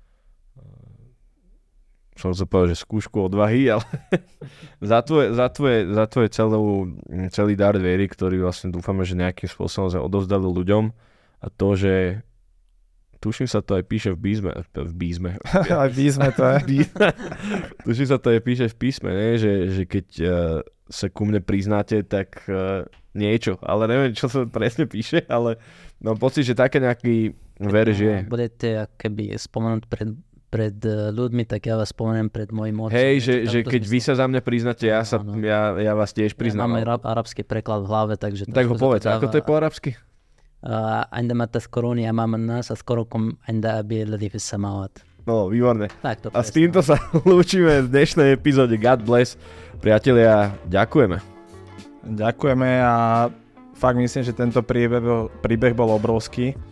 som sa povedal, že skúšku odvahy, ale za tvoje celý dar viery, ktorý vlastne dúfame, že nejakým spôsobom sme odovzdali ľuďom a to, že tuším sa to aj píše v písme. Aj v písme to je. Tuším sa to aj píše v písme, ne? Že keď sa ku mne priznáte, tak niečo. Ale neviem, čo sa presne píše, ale mám pocit, že také nejaký verš je. Budete keby spomenúť pred ľuďmi, tak ja vás spomeniem pred mojim otcom. Hej, že keď vy sa za mňa priznáte, ja vás tiež priznám. Máme arabský preklad v hlave, takže... Tak ho povedz, ako to je po arabsky? عندما تذكروني أمام الناس أذكركم عند أبي الذي في السماوات. No, výborné. Tak to a s týmto sa lúčime v dnešnej epizóde. God bless. Priatelia, ďakujeme. Ďakujeme a fakt myslím, že tento príbeh bol obrovský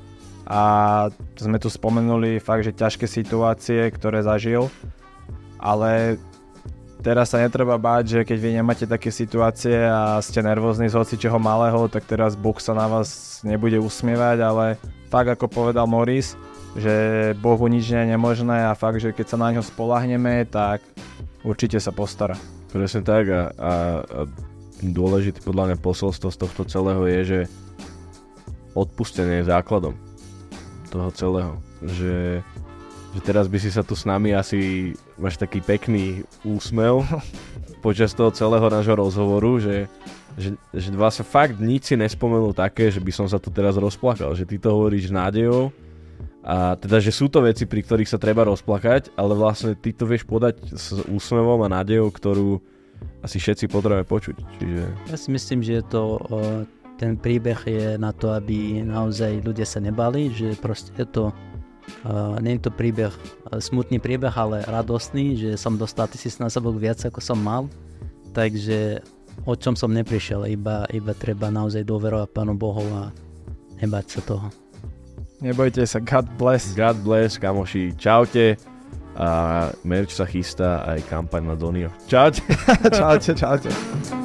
a sme tu spomenuli fakt, že ťažké situácie, ktoré zažil, ale teraz sa netreba báť, že keď vy nemáte také situácie a ste nervózni z hocičoho malého, tak teraz Boh sa na vás nebude usmievať, ale fakt ako povedal Moris, že Bohu nič nie je nemožné a fakt, že keď sa na ňo spoľahneme, tak určite sa postará. Presne tak a dôležité podľa mňa posolstvo z tohto celého je, že odpustenie je základom toho celého. Že teraz by si sa tu s nami asi máš taký pekný úsmev počas toho celého nášho rozhovoru, že vlastne fakt nič si nespomenul také, že by som sa tu teraz rozplakal, že ty to hovoríš s nádejou a teda, že sú to veci, pri ktorých sa treba rozplakať, ale vlastne ty to vieš podať s úsmevom a nádejou, ktorú asi všetci potrebujeme počuť. Čiže... Ja si myslím, že ten príbeh je na to, aby naozaj ľudia sa nebali, že proste je to nie je to príbeh, smutný príbeh, ale radostný, že som dostal 1000-násobok viac, ako som mal, takže o čom som neprišiel, iba treba naozaj dôverovať Pánu Bohu a nebať sa toho. Nebojte sa, God bless. God bless, kamoši, čaute a merch sa chystá aj kampaň na Donio. Čaute. Čaute.